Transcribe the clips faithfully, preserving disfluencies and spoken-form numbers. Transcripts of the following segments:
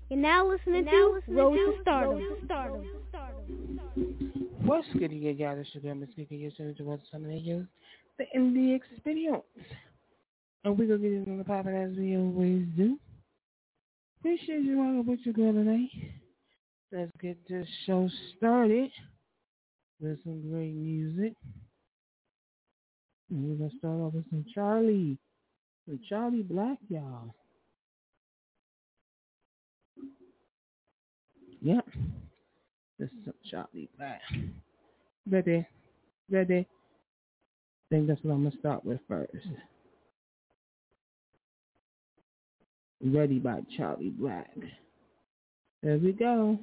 You're now listening to Road to Stardom. What's good, you guys? It's your girl, Miss Kiki. You're listening to what's on the radio, the M D Experience. And we're going to get it on the poppin' as we always do. Appreciate you rocking with your girl tonight. Let's get this show started with some great music. And we're going to start off with some Charlie. Some Charlie Black, y'all. Yep. This is some Charlie Black. Ready? Ready? I think that's what I'm going to start with first. Ready by Charlie Black. There we go.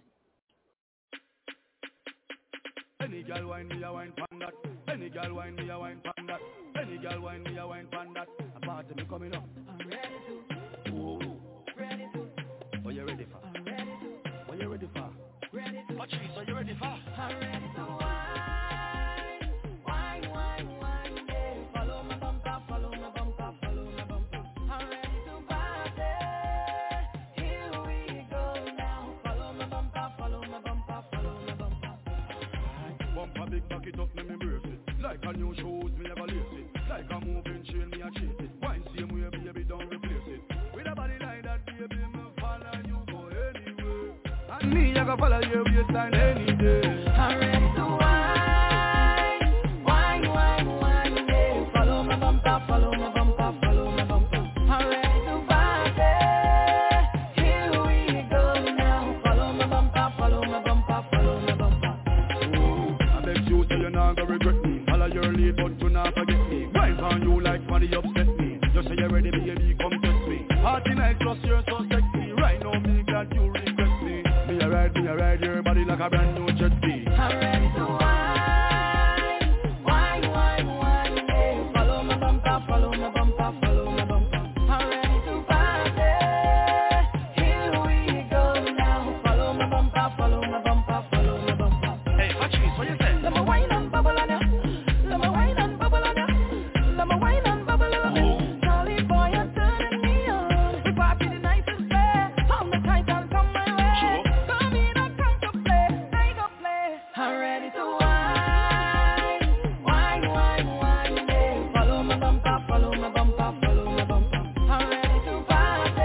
Any girl wine me a wine pan that. Any girl wine me a wine pan that. Any girl wine me a wine pan that. A party me coming up. I'm ready to. Whoa. Ready to. What you ready for? I'm ready to. What you ready for? Ready to. Patrice, what you ready for? I'm ready to wine. Wine, wine, wine, yeah. Follow my bumper, follow my bumper, follow my bumper. I'm ready to party. Here we go now. Follow my bumper, follow my bumper, follow my bumper. Bumper big back it up, let me brace it. Like a new shoes, me never lace it. Like a moving chain, me a chase it. Wine same way, baby, don't replace it. With a body like that, baby, me follow you go anywhere. And me, I go follow your waistline any day. I'm ready to wine, wine, wine, wine, yeah. Follow my bumper, follow my bumper, follow my bumper. I'm ready to party. Here we go now. Follow my bumper, follow my bumper, follow my bumper. Ooh, I beg you, so you're not gonna regret me. Follow your lead, but do not forget me. Grind on you like money upset me. Just say you're ready, baby, come test me. Party night, plus you're so sexy. Right now, me glad you regret me. Me a ride, me a ride your body like a brand new jet ski. I'm ready to wine, wine, wine, wine, yeah. Follow my bumper, follow my bumper, follow my bumper. I'm ready to party. Here we go now. Follow my bumper, follow my bumper, follow my bumper. Hey, Patrice, what you say? Let me wine and bubble on ya. Let me wine and bubble on ya. Let me wine and bubble on ya. Charlie boy, you're turning me on. We party the night is fair. Hold me tight and come my way. Come in and come to play. I go play. I'm ready to wine, wine, wine, wine, yeah. Follow my bumper, follow my bumper, follow my bumper. I'm ready to party.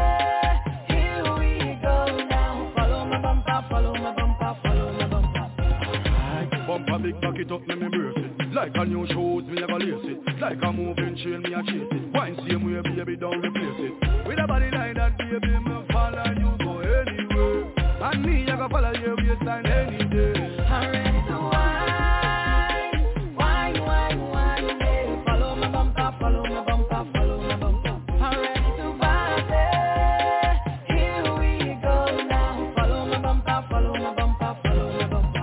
Here we go now. Follow my bumper, follow my bumper, follow my bumper. Bumper big back it up, let me brace it. Like a new shoes, me never lace it. Like a moving chain, me a chase it. Wine same way, baby, don't replace it. With a body like that, baby, me follow you go anywhere. And me, I go follow your waistline any day. I'm ready to wine, wine, wine, wine, yeah. Follow my bumper, follow my bumper, follow my bumper. I'm ready to party. Here we go now. Follow my bumper, follow my bumper, follow my bumper.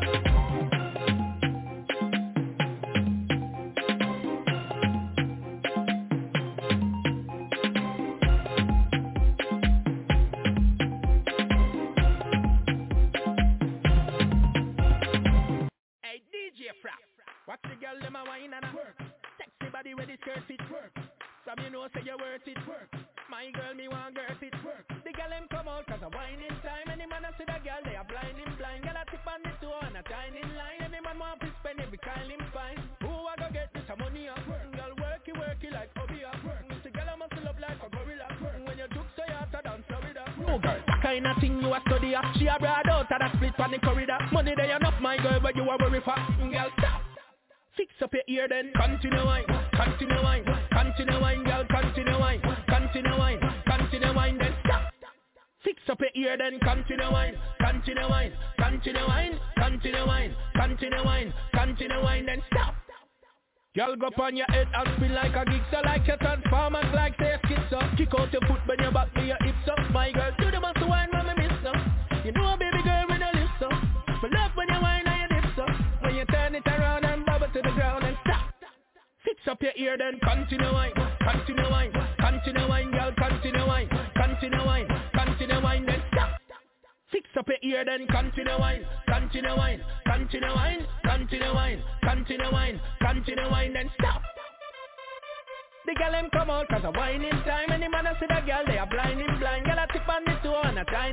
Hey D J Frap, watch the girl them a wine and a work. Sexy body with the skirt it work. From you know say you worth it work. My girl me want girth it work. The girl them come out cause a whining time. Any man a see the girl they a blinding blind. Girl a tip on the toe and a tiny line. Every man want to spend every kind him fine. Who a go get this a money a work? Girl worky worky like hobby a work. The girl a muscle up like a gorilla work. When you took so you hotter than Florida. No girl, what kind of thing you a study a? She a broad out of that split on the corridor. Money they enough my girl but you a worry for. Girl stop. Fix up your ear then. Continue wine, continue wine, continue wine, girl, continue wine, continue wine, continue wine then stop. Fix up your ear then. Continue wine, continue wine, continue wine, continue wine, continue wine, continue wine then stop. Y'all go on your head and spin like a geek, so like your transformers, like say a skit up. Kick out your foot when you back to your hips up. My girl, do the muscle wine, mama miss up. You know a baby girl when you lift up. But love when you wine and you dips up. When you turn it around and bubble to the ground and stop. Fix up your ear then. Continue wine, continue wine, continue wine, girl, continue wine, continue wine, continue wine then stop. Fix up your ear then. Continue wine, continue wine, continue wine, continue wine, continue wine, continue wine then stop. The girl them come out cause a whining time. Any man a see the girl they are blinding blind. Girl a tip on the toe and a tiny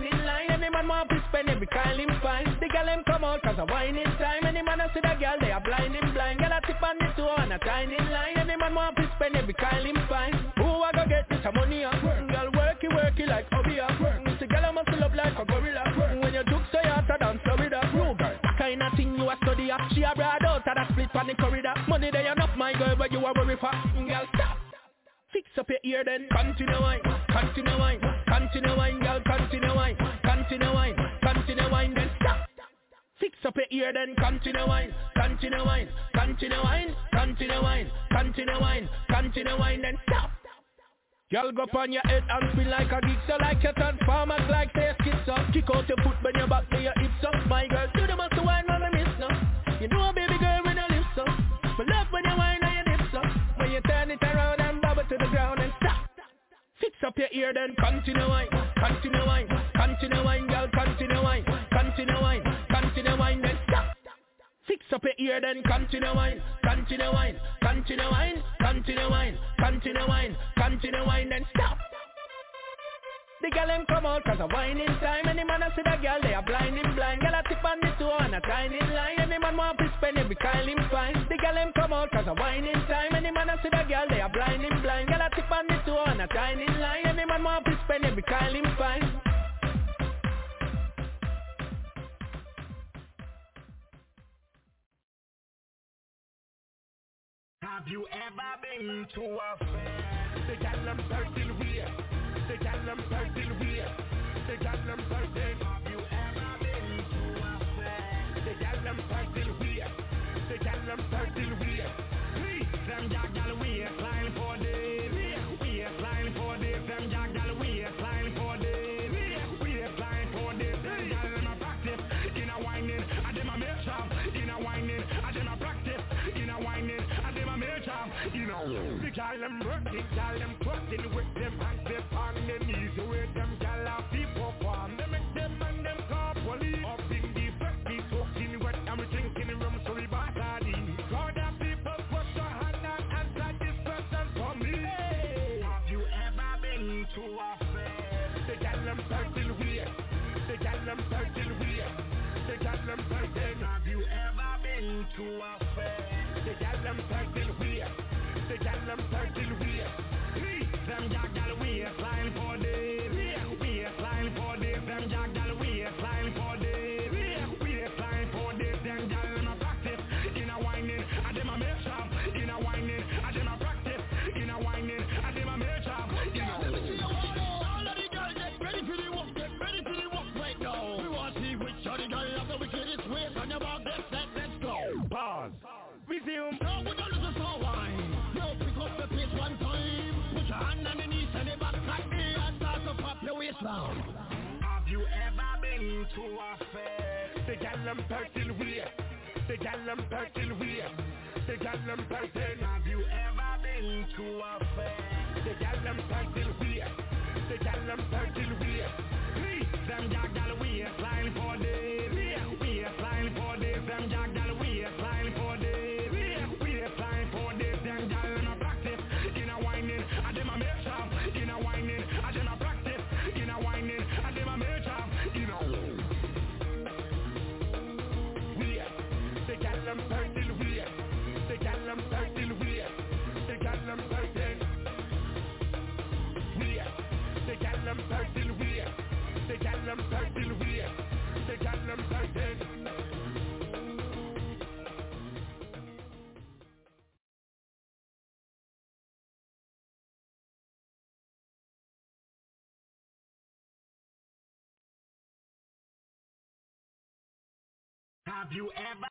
spend every kind him find. The girl them come out cause a whining time. Any man I see the girl they are blind him blind. Girl I tip on the toe and a tiny line. Any man want to spend every kind him find. Who I go get this money up? Girl worky worky like hobby up. The girl I muscle up like a gorilla. When you took so you have to dance with her. No girl, that kind of thing you a study up. She a broad out of that split on the corridor. Money they enough my girl but you a worry for. Girl stop. Fix up your ear then continue wine, continue wine, continue wine, girl, continue wine, continue wine, continue wine, then stop. Fix up your ear then continue wine, continue wine, continue wine, continue wine, continue wine, continue wine, then stop. Y'all go on your head and spin like a geek, so like your transformers, like say skits up. Kick out your foot when your back to your hips up. My girl, do the muscle wine on the miss now. You know a baby girl when you lift up. But love when you wine on your hips up. When you turn it around and bubble to the ground and stop. Fix up your ear then continue wine, continue wine, continue wine, girl, continue wine, continue wine, continue wine, then stop. Fix up your ear then continue wine, continue wine, continue wine, continue wine, continue wine, continue wine, then stop. The girl them come out cause a whining time. Any man I see the girl they are blind him blind. Girl I tip on the toe and a tiny line. Any man want to spend every kind him find. The girl them come out cause a whining time. Any man I see the girl they are blind him blind. Girl I tip on the toe and a tiny line. Any man want to spend every kind him find. Have you ever been to a fair? The girl them certain weird. The girl them certain weird. The girl them certain. Have you ever been to a fair? The girl them certain weird. The girl them certain weird. Please, them girl waistline for days. Waistline for days. Them girl waistline for days. Waistline for days. Them girl them a practice in a whining. And them a make sharp in a whining. And them a practice in a whining. And them a make sharp. You know, the girl them working, girl them twerking with them hands they on their knees. With them girl a people farm. They make them and them call police. Up in the fifty, talking wet and we drinking rum so we body. God the people put your hand and answer this question for me. Hey. Have you ever been to a fair? The girl them certain weird. The girl them certain weird. The girl them certain. Have you ever been to a fair? The girl them certain weird. The girl them certain weird. Please, them girl waistline for days. Waistline for days. Them girl waistline for days. Waistline for days. Them girl them a practice in a whining. And them a make sharp in a whining. And them a practice in a whining. And them a make sharp. You know. All of the girls get ready for the walk. Get ready for the walk right now. We want to see which of the girls have the wickedest waist on your back. Let's let let's go. Pause. Resume. No, we don't listen to wine. No, pick up the pace one time. Put your hand on the knees and the back like me and start to pop your waist down. Have you ever been to a fair? The girl them certain weird. The girl them certain weird. The girl them certain. Have you ever been to a fair? The girl them certain weird. The girl them certain weird. Please, them girl waistline for days. Waistline for days. Them girl waistline for days. Have you ever?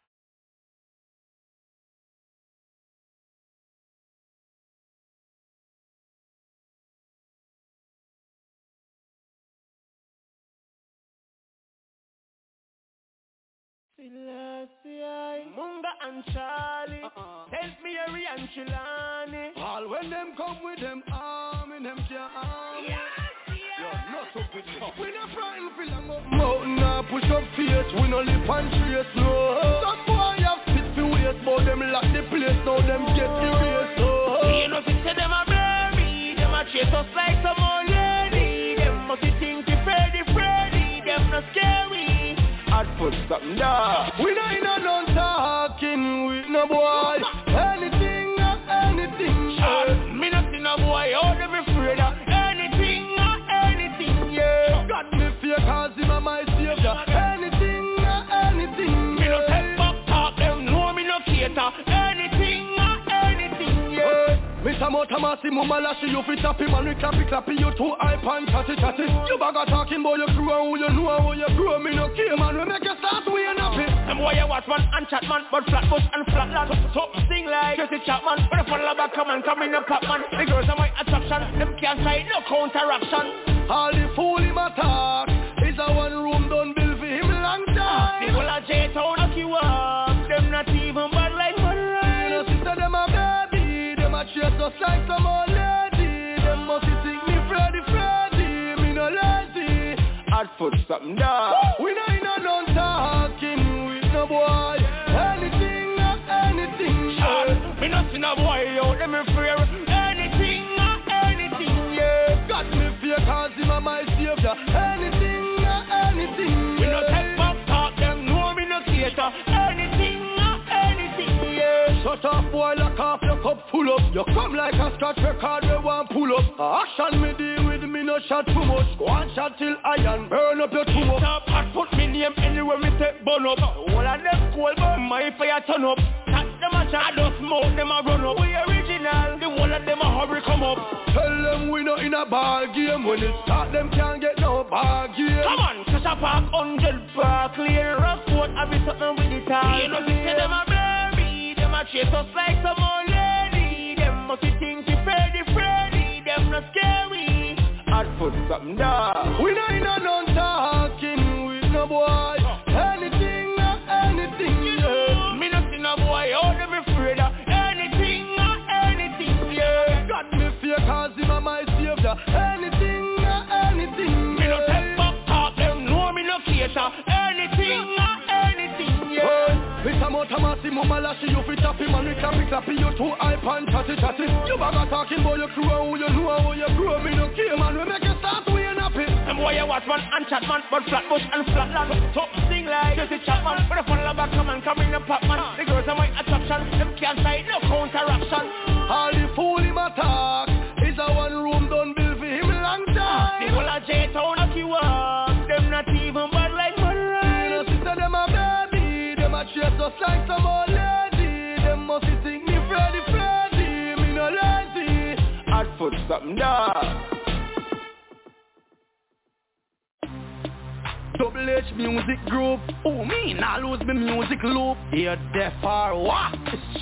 Selassie, Munga and Charlie, uh-uh. Tell me Harry and Chilani. All when them come with them arm in them can't arm. Yes, yes. Not so good. We not frightened for long up mountain or push up face. We no lip and trace, no. Some boy have spit for waste, but them lock the place. Now them get the race, no. You know if say them a blurry, them a chase us like some old lady. Them must think you Freddy, Freddy. Them not scary. foot something there. We not in a done talking with no boy. Anything, anything, yeah. Me not in a boy, oh, they be afraid of anything, anything, yeah. Got me fear cause him a my savior. Anything, anything, yeah. Me no take back talk, them know me no cater. Anything, anything, yeah. Mister Motamasi, Mumalashi, you fit happy man, we clappy clappy, you too hype and chatty chatty. You bag a talking boy, you crew and who you know and who you grow. Me no care man, we make you start we ain't happy. Them boy you watch man and chat man, but flat bush and flat land. So sing like Jesse Chapman, when I follow back come and come in the pop man. The girls are my attraction, them can't try no counteraction. All the fool him attack, is a one room done build for him long time. People are J-Town, lucky walk, them not even bad like one right. You know sister them a baby, them a chase us like some old lady. Them must think me Freddy Freddy, me no lazy. Hot foot something there. We not in a done talking with no boy. Anything, anything, yeah. Me not in a boy out, them me fear. Anything, anything, yeah. Got me fear cause him a my savior. Anything, anything, yeah. We no take back talk, them know me no cater. Anything, anything, yeah. Shut up boy, lock off your cup full up. You come like a scratch record, we want pull up. Action me deal with me no shot too much. Go and shot till iron, burn up your too up. Stop and put me name anywhere me take burn up. All of them cold but my fire turn up. Touch them a shot, just smoke them a run up. We original, the whole of them a hurry come up. Tell them we not in a ball game. When it start them can't get no ball game. Come on, cause I park hundred park clear rock road. I be something with it all. You know me say them a baby, them a chase us like some old lady. Them must be thinking Freddy Freddy, them not scary. I'd put something there. We not in a done talking with no boy. Anything, anything, yeah. Me not in a boy, oh, them afraid of anything, anything, yeah. Got me fear cause him a my savior. Anything, anything, yeah. Me no take back talk, them know me no cater. Anything, anything, yeah. Mister Motamasi, Mumalashi, you fit happy man, we clappy clappy, you too hype and chatty chatty. You bag a talking boy, you crew and who you know and who you grow. Me no care man, we make you start we ain't happy. Them boy you watch man and chat man, but flat bush and flat land. So sing like Jesse Chapman, when I follow back come and come in the pop man. The girls are my attraction, them can't try no counteraction. All the fool him attack, is a one room done build for him long time. People are J-Town, lucky walk, them not even bad like one right. You know sister them a baby, them a chase us like some old lady. Them must think me Freddy Freddy, me no lazy. I'd put something there. Double H music group. Oh, me nah lose me music loop. You're deaf or what?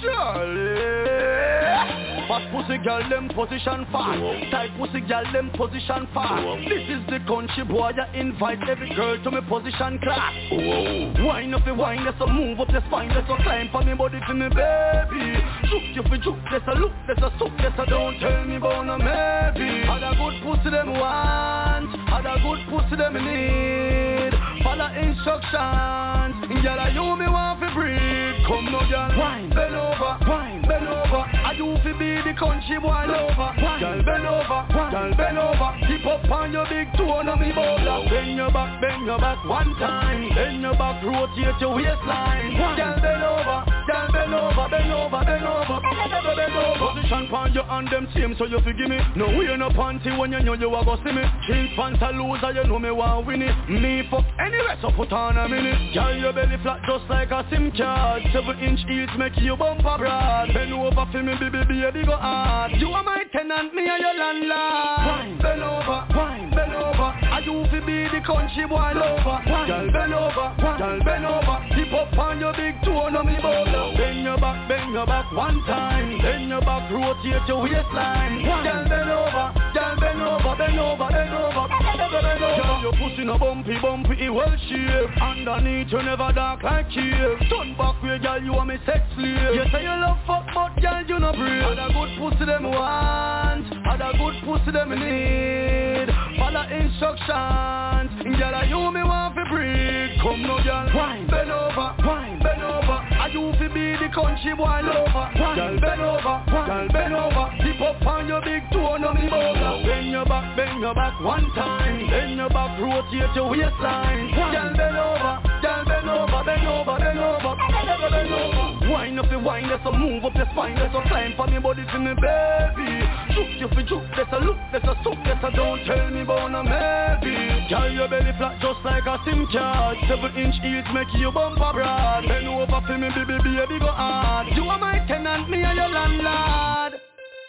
Surely. Fat pussy girl them position fast. Tight pussy girl them position fast. This is the country boy I invite every girl to me position class. Wine up the wine, let's a move up the spine, let's a climb for me body to me baby. Juke you for juke, let's a look, let's a soak, let's a don't tell me about no maybe. Had a good pussy them want, had a good pussy them need. Follow instructions, girl I you me want to breathe. Come no girl, wine, bend over, wine, bend over. I do fi be the country boy lover. Girl bend over, girl bend over. Keep up on your big toe on me bowler. Bend your back, bend your back one time. Bend your back, rotate your waistline. Girl bend over, girl bend over, bend over, bend over, bend over. Position pon your hand them same so you forgive me. No we no panty when you know you a go see me. Jeans pants a loser, you know me want win it. Me fuck anyway so put on a minute. Girl your belly flat just like a SIM card. Seven inch heels make you bumper broad. Bend over for me baby baby go hard. You are my tenant, me and your landlord. Wine, bend over, wine, bend over. I do fi be the country boy lover. Girl bend over, girl bend over. Keep up on your big toe on me bowler. Bend your back, bend your back one time. Bend your back, rotate your waistline. Girl bend over, girl bend over, bend over, bend over, bend over. Girl your pussy no bumpy, bumpy, well shape. Underneath you never dark like cave. Turn back way, girl you are me sex slave. You say you love fuck, but girl you no brave. Had a good pussy them want, had a good pussy them need. Follow instructions, girl you me want to breathe. Come no girl, wine, bend over, wine, bend over. I do fi be the country boy lover. Girl bend over, girl bend over. Keep up on your big toe on me bowler. Bend your back, bend your back one time. Bend your back, rotate your waistline. Girl bend over, girl bend over. over, bend over, bend over, bend over. Wine up your wine, let's move up your spine, let's climb for me body to me baby. Juke you fi juke, let's a look, let's a suck, let's a don't tell me about no maybe. Carry your belly flat just like a SIM card. Seven inch heels make you bumper broad. Bend over for me baby, baby go hard. You are my tenant, me and your landlord.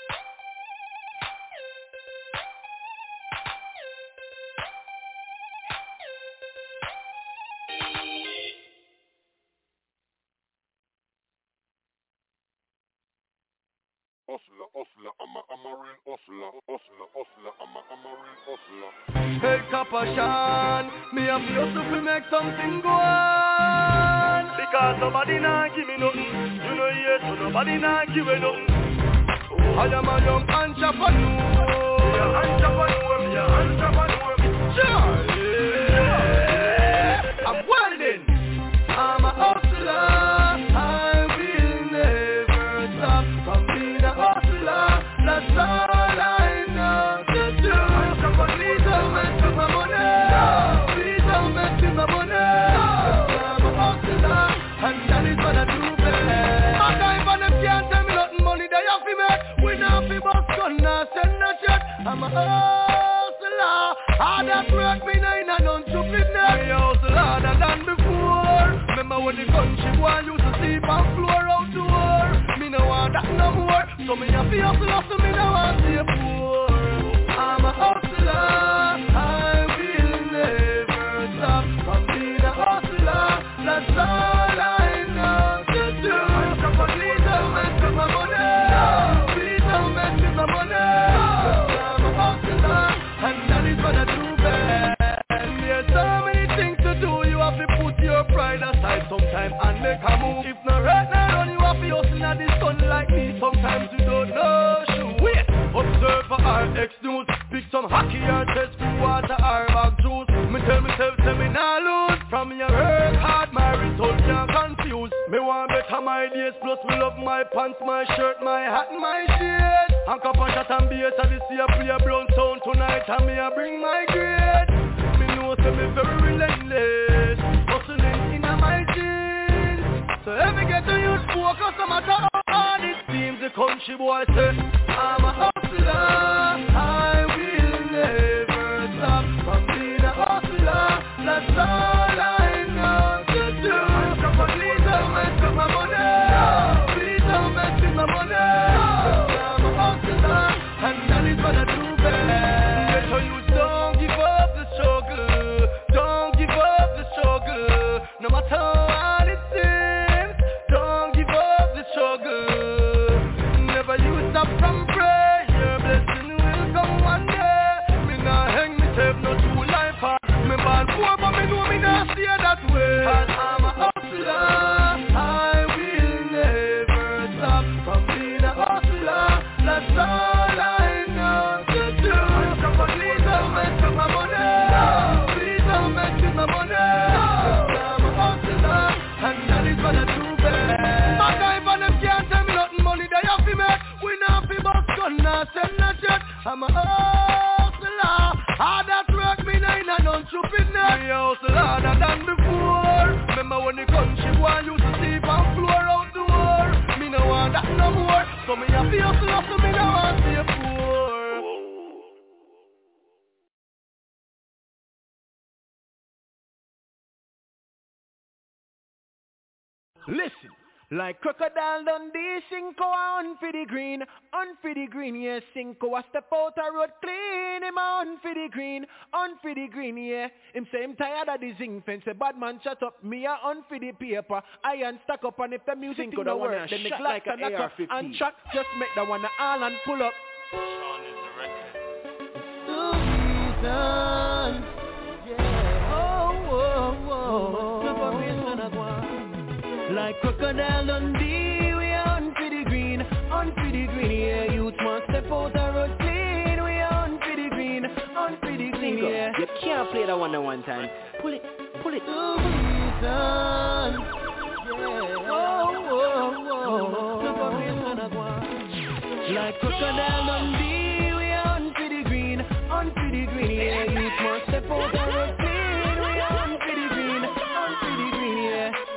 Hustler, hustler, I'm a, I'm a real hustler. Hustler, hustler, I'm a, I'm a real hustler. Hey, Kappa Shan, me have hustle to make something go on. Because nobody nah give me nothing. You know yes, so nobody nah give me nothing. I am a young entrepreneur. Me a entrepreneur, me a entrepreneur. Sure, yeah. I'm wildin'. I'm a hustler. That's all I know to do. Please don't mess with my money. Please don't mess with my money. I'm a hustler, and that is what I do best. My time and them can't tell me nothing money they have to make. We not fi bust gun, nah send no shit. I'm a hustler. Hard at work, me nah in a non-stupidness. Me a hustle harder than before. Remember when the country boy used to sleep on floor outdoor. Me no want that no more. So me a fi hustle, hustle, me no want to see a poor. I'm a hustler, I will never stop from being a hustler. That's all I know to do. Please don't mess with my money. Please don't mess with my money. I'm a hustler, and that is what I do best. There's so many things to do. You have to put your pride aside sometime and make a move. If not right now, you have to hustle at the sun like me. Sometimes you don't know. Shoot. Wait, observe for our X news. Pick some hockey or test for water or bag juice. Me tell myself, tell me nah lose. From your work hard, my result can't confuse. Me want better my days, plus me love my pants, my shirt, my hat, my shades. And cup and shot and bass, and this year play a brown sound tonight, and me a bring my grade. Me know say me very relentless, hustling in my jeans. So every get to use focus, no matter how hard it seems. The country boy say, I'm a hustler, I will never stop from being a hustler. That's all I know to do. Please don't mess with my money. Please don't mess with my money. I'm a hustler, and that is what I do best. So you don't give up the struggle. Don't give up the struggle. No matter how hard it seems. Don't give up the struggle. Never you stop from prayer. Your blessing will come one day. Me nah hang myself no true life hard. Me born poor but me know me nah stay that way. Cause I'm a hustler, I will never stop from being a hustler. That's all I know to do. Please don't mess with my money. Please don't mess with my money. I'm a hustler, and that is what I do best. My guy for them can't tell me nothing money they have to make. We not fi bust gun, nah send no shit. I'm a hustler, hard at work, me nah in a non-stupidness. Me a hustle harder than before. Remember when the country boy used to sleep on floor outdoor. Me no want that no more. So me a fi hustle, hustle, me no want to see a poor. Listen, like Crocodile Dundee, Cinco on for the green, on for the green, yeah. Cinco a step out a road clean, him on for the green, on for the green, yeah. Him say him tired of the zinc fence, a bad man shut up, me a on for the paper, iron stack up, and if the music Cinco don't work, then the glass like and knock up, and track, just make the one all and pull up. Sean is the record. Yeah. Oh, oh, oh. Like Crocodile Dundee, we on for the green, on for the green, yeah. Youth must step out the road clean, we on for the green, on for the green, yeah. You can't play that one at one time. Pull it, pull it. Oh, yeah. Oh, oh, oh. Like Crocodile Dundee, we on for the green, on for the green, yeah. Youth must step out the road clean, we on for the green, on for the green, yeah.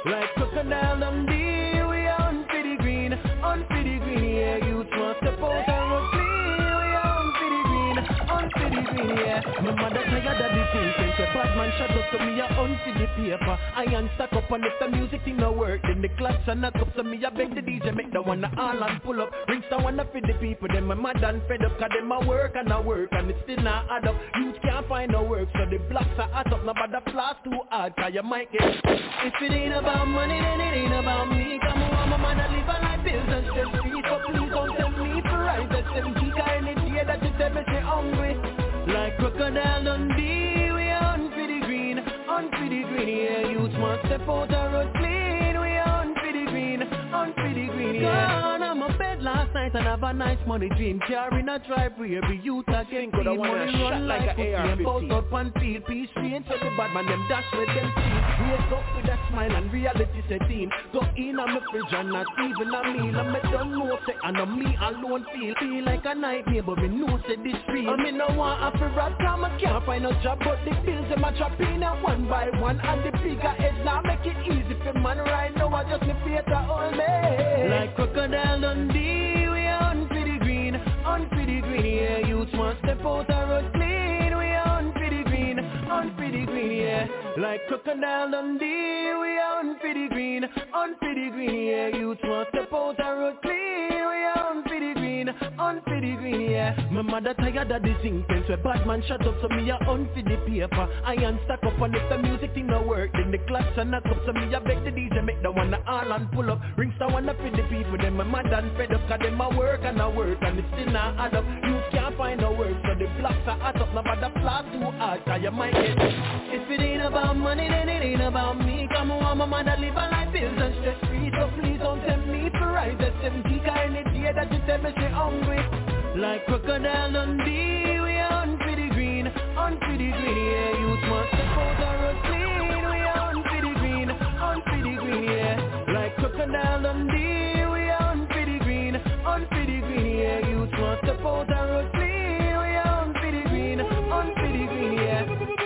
tired of the things. Since a bad man shut up to me a hunt for the paper. I ain't stuck up and if the music thing no work, then the clocks are knock up. So me a beg the D J make the one that all and pull up. Rings the one that feed the people. Them my mad and fed up. Cause them a work and a work and it still not add up. Youth can't find no work so the blocks are hot up. Nobody flash too hard cause you might get. If it ain't about money then it ain't about me. Come on my mother live a life bills and stress free. So please don't tell me for right. That's them G any day that you tell me say hungry. Like crocodile Dundee, we on for the green, on for the green. Yeah, youth want step out the road clean. We on for the green, on for the green. Yeah, gone on my bed last night and have a nice money dream. Carrying a driveway, every youth again clean. Money run like a A R fifteen. Both up and feel peace free. And so the bad man them dash with them teeth. Wake up with a smile and reality set in. Go in on my fridge and not even a meal. And me don't know say and on me alone feel. Feel like a nightmare but me know say this real. And me no want a fi rat cause I can't find no job. But the bills them a drop in a one by one. And the bigger heads now make it easy for man right now. I just me fear to hold me. Like crocodile Dundee, we on for the green, on for the green. Yeah, youth want step out the road clean. We on for the green, on for the green. Yeah, like crocodile Dundee, we on for the green, on for the green. Yeah, youth want step out the road clean. We on for the green, on for the green. Yeah, my mother tired of the thing. Since a bad man shut up, so me a on for the paper. I ain't stuck up and if the music thing no work, then the clocks are knock up. So me a beg the D J make the one that all and pull up. Rings the one that feed the people. Them my mad and fed up. Cause them a work and a work and it still not add up. You can't find no work so the blocks are hot up. Nobody flash too hard cause you might get. If it ain't about money then it ain't about me. Come on my mother live a life bills and stress free. So please don't tempt me for right. That's seventy cause any day that you tell me say hungry. Like crocodile Dundee, we on for the green, on for the green. Yeah, youth must step out the road clean. We on for the green, on for the green. Yeah, like crocodile Dundee, we on for the green, on for the green. Yeah, youth must step out the road clean. We on for the green, on for the green. Yeah.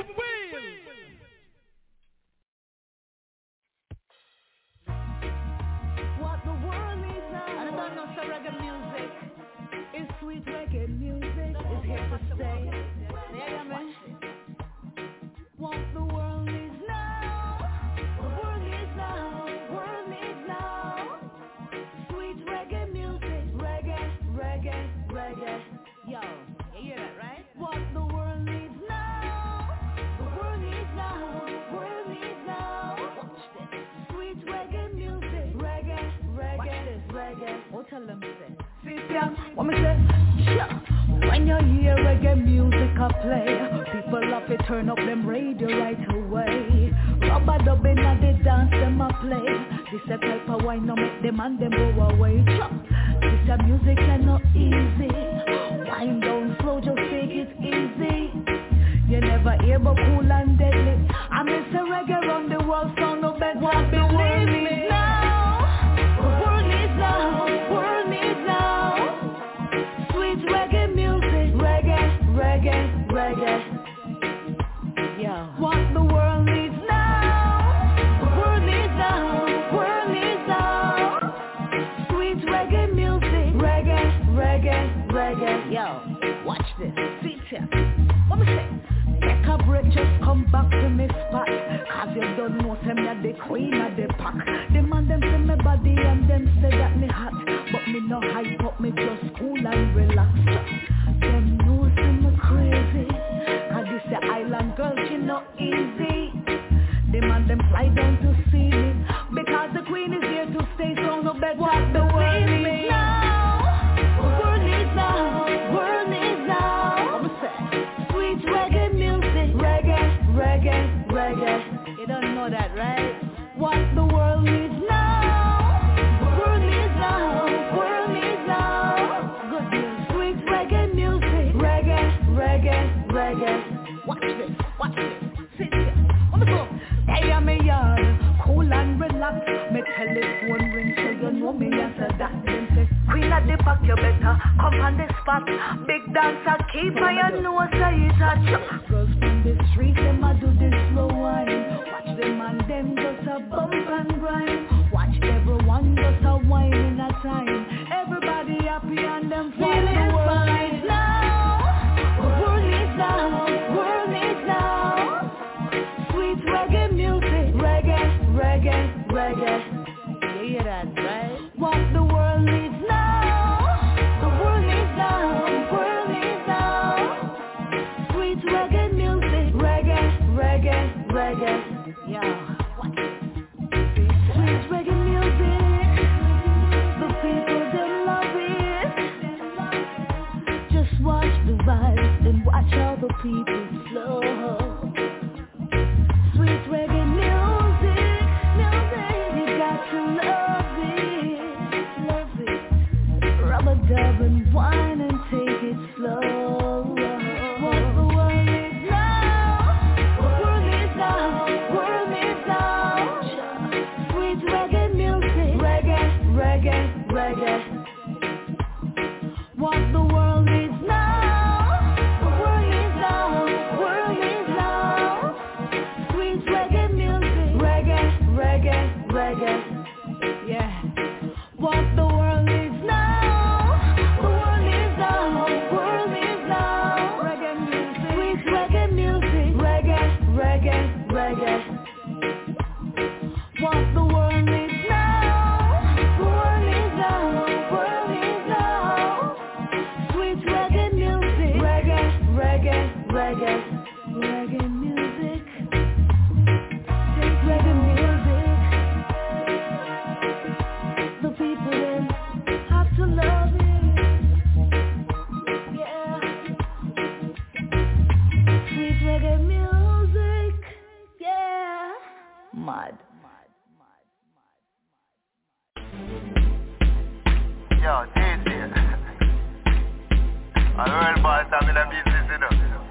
What the world needs now, and I don't know some reggae music. It's sweet reggae music, it's here to stay. Yeah, man. What the world needs now, the world needs now, the world needs now. Sweet reggae music, reggae, reggae, reggae. Yo, you hear that, right? What the world needs now, the world needs now, the world needs now. Watch this. Sweet reggae music, reggae, reggae, reggae. Oh, tell them this. What me say? Yeah. When you hear reggae music I play, people love to turn up them radio right away. Rubber dubbing and they dance them I play. This a type of wine no make them and them go away. Yeah. This a music and not easy. Wind down slow, just take it easy. You never hear but cool and deadly. I miss a reggae around the world, sound no better. What the world needs now, the world needs now, the world needs now. Reggae music, reggae, reggae, reggae. Yeah. What the world needs now, the world needs now, the world needs now. Sweet reggae music, reggae, reggae, reggae. Yo, watch this. See ya. What me say? Take a break, just come back to me spot. Cause you don't know say me the queen of the pack. The man them say me body and them say that me hot. But me no hype up, me just cool and relax. Them know say me crazy. Cause this the island girl, she not easy. The man them fly down to see me. Because the queen is here to stay, so no better what the world needs now. The world needs now, the world needs now. Sweet reggae music, reggae, reggae, reggae. You don't know that, right? What the world needs now, the world needs now, the world needs now. Good news. Sweet reggae music, reggae, reggae, reggae. Watch this, watch this. Sit here. Let me go. Hey, I'm a yard, cool and relax. Me telephone ring so you know me answer that. Them say, queen at the back, you better come on the spot. Big dancer, keep my nose, say it a girls from the street, them a do this slow wine. Watch them and them just a bump and grind. Watch everyone just a wine in a time. Everybody happy and them feeling fine now. The world needs now, the world needs now. reggae. You hear that, right? What the world needs now, the world needs now, world needs now. Sweet reggae music, reggae, reggae, reggae. Yeah. Sweet reggae music, the people them love it. Just watch the vibes and watch how the people flow. Sweet reggae music, music, you got to love it, love it. Rub a dub and wine and take it slow. What the world is now, the world is now, world is now. Sweet reggae music, reggae, reggae, reggae. What the world is now, the world is now, world is now. Sweet reggae music, reggae, reggae, reggae. Yeah. What the world is now, the world is now, world is now. Reggae music, sweet reggae music, reggae, reggae, reggae. What the world is now, the world is now, world is now. Sweet reggae music, reggae, reggae, reggae, reggae music. Sweet reggae music. The people them have to love it. Yeah. Sweet reggae music. Yeah. Mad. Yo, J C. All right, boys, I'm in a business, you know.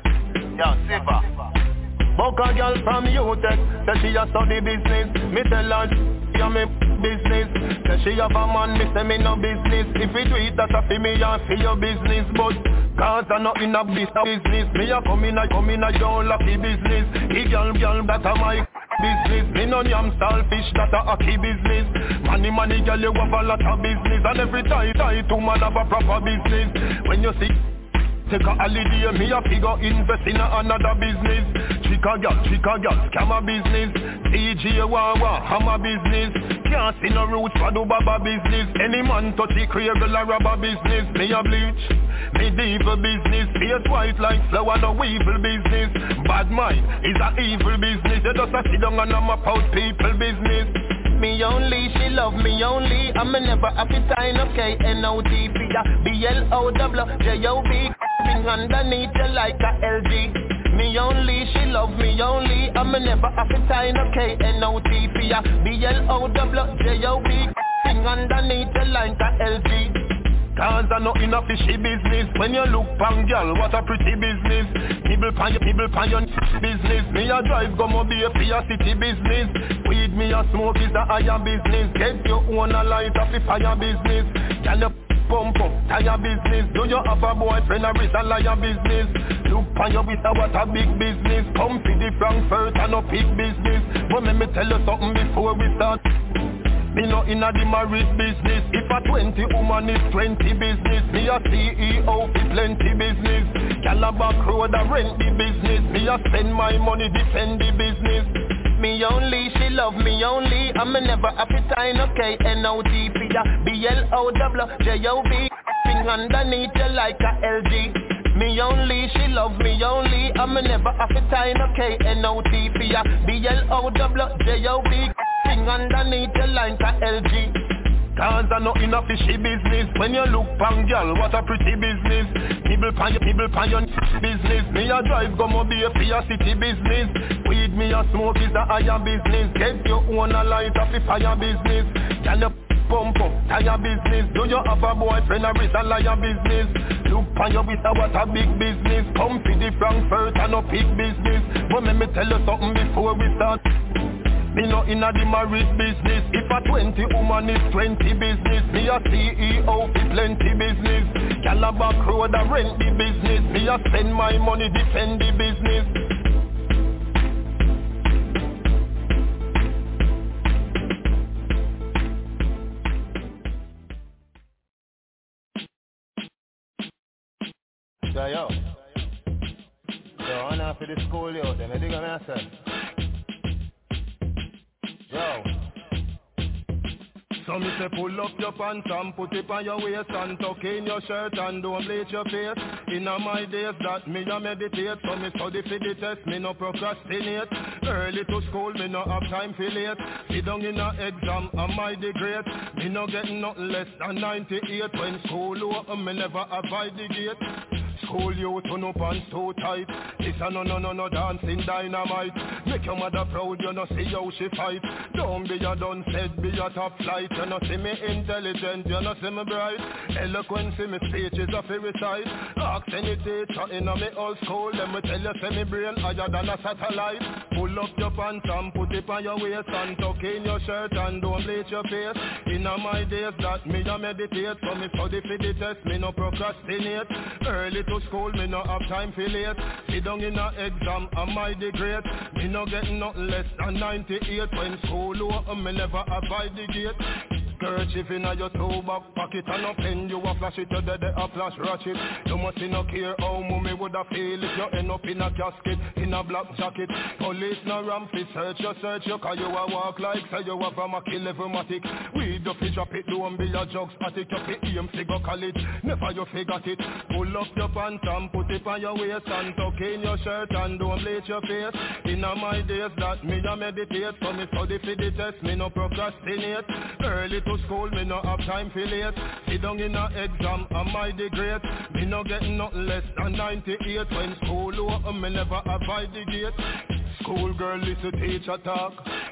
Yo, Siva. Buck a girl from U-Tech, say she a study business. Me tell her, yeah, me business. Say she have a man, me say me no business. If we do it, that's a fi me and fi your business. But cause I not in a business. Me a come in a, come in a your lucky business. The girl, girl, that a my business. Me no yam selfish, that a hockey business. Money, money, girl, you have a lot of business. And every time, time, two man have a proper business. When you see take a holiday, me a figure invest in another business. Chica girl, chica girl, scam a business. D J Wawa, hammer business. Can't see no roots for do baba business. Any man touch the cradle a rubber business. Me a bleach, medieval business. Face white like flower, no evil business. Bad mind is a evil business. You just a sit down and a map out people business. Me only, she love me only. I'm never happy time, okay. N O T P, B L O W J O B. Bring underneath you like a L G. Me only, she love me only. I'm never happy time, okay. N O T P, B L O W J O B. Bring underneath you like a L G. Cause I know in a fishy business. When you look pan girl, what a pretty business. Nibble pan your, nibble pan your business. Me a drive go mobile for your city business. Weed me a smoke is a higher business. Get your own a light off the fire business. Can you pump up, tire business. Do you have a boyfriend or is a liar business? Look pan your with a what a big business. Come for the Frankfurt and a big business. But let me tell you something before we start. Me no inna the married business. If a twenty woman is twenty business. Me a C E O for plenty business. Calabac Road a rent the business. Me a spend my money defend the business. Me only, she love me only. I'm never happy time, okay. N O T P, B L O W J O B. Bring underneath you like a L G. Me only, she love me only. I'm never happy time, okay. N O T P, B L O W J O B. Bring underneath you like a L G. Cause I know in a fishy business. When you look pan girl, what a pretty business. Nibble pan your, nibble pan your business. Me a drive go mobile for your city business. Weed me a smoke is a higher business. Get your own a light off the fire business. Can you pump up, tire business. Do you have a boyfriend or is a liar business? Look pan your with a what a big business. Come for the Frankfurt and a big business. But let me tell you something before we start. Me no inna the married business. If a twenty woman is twenty business. Me a C E O for plenty business. Calabac Road a rent the business. Me a spend my money defend the business. So yo, yo, I'm not for the school yo. Then I dig on myself. Yo, So me say pull up your pants and put it on your waist and tuck in your shirt and don't bleach your face. Inna my days that me a meditate, so me study for the test, me no procrastinate. Early to school, me no have time for late. Sit down in a exam, am I the great? Me no get nothing less than ninety-eight. When school open, me never avoid the gate. School youth on no pants too tight. This a no no no no dancing dynamite. Make your mother proud, you no see how she fight. Don't be a done said, be a top flight. You no see me intelligent, you no see me bright. Eloquence in me speech is a fairy side. Ask any teacher in a me old school, let me tell you say me brain higher than a satellite. Pull up your pants and put it on your waist and tuck in your shirt and don't bleach your face. In a my days that me a meditate, so me study for the test, me no procrastinate. Early to school, me no have time for late. Sit down in a exam, am I the great? Me no get nothing less than ninety-eight. When school open, me never avoid the gate. Kerchief inna your toe back pocket and a pen you a flash it to the a flash ratchet. You must no care how mommy woulda feel if you end up in a casket in a black jacket. Police no ramp fi search you search you, cause you a walk like say you a from a kill level matic. We do fi drop it, don't be a jugs attic. You fi aim fi go college, never you fi got it. Pull up your pants and put it on your waist and tuck in your shirt and don't bleach your face. Inna my days that me a meditate, so me study fi the test, me no procrastinate. Early to school, me no have time for late. Sit down in a exam, am I the great? Me no get nothing less than ninety-eight. When school open, me never avoid the gate. School girl listen teacher talk.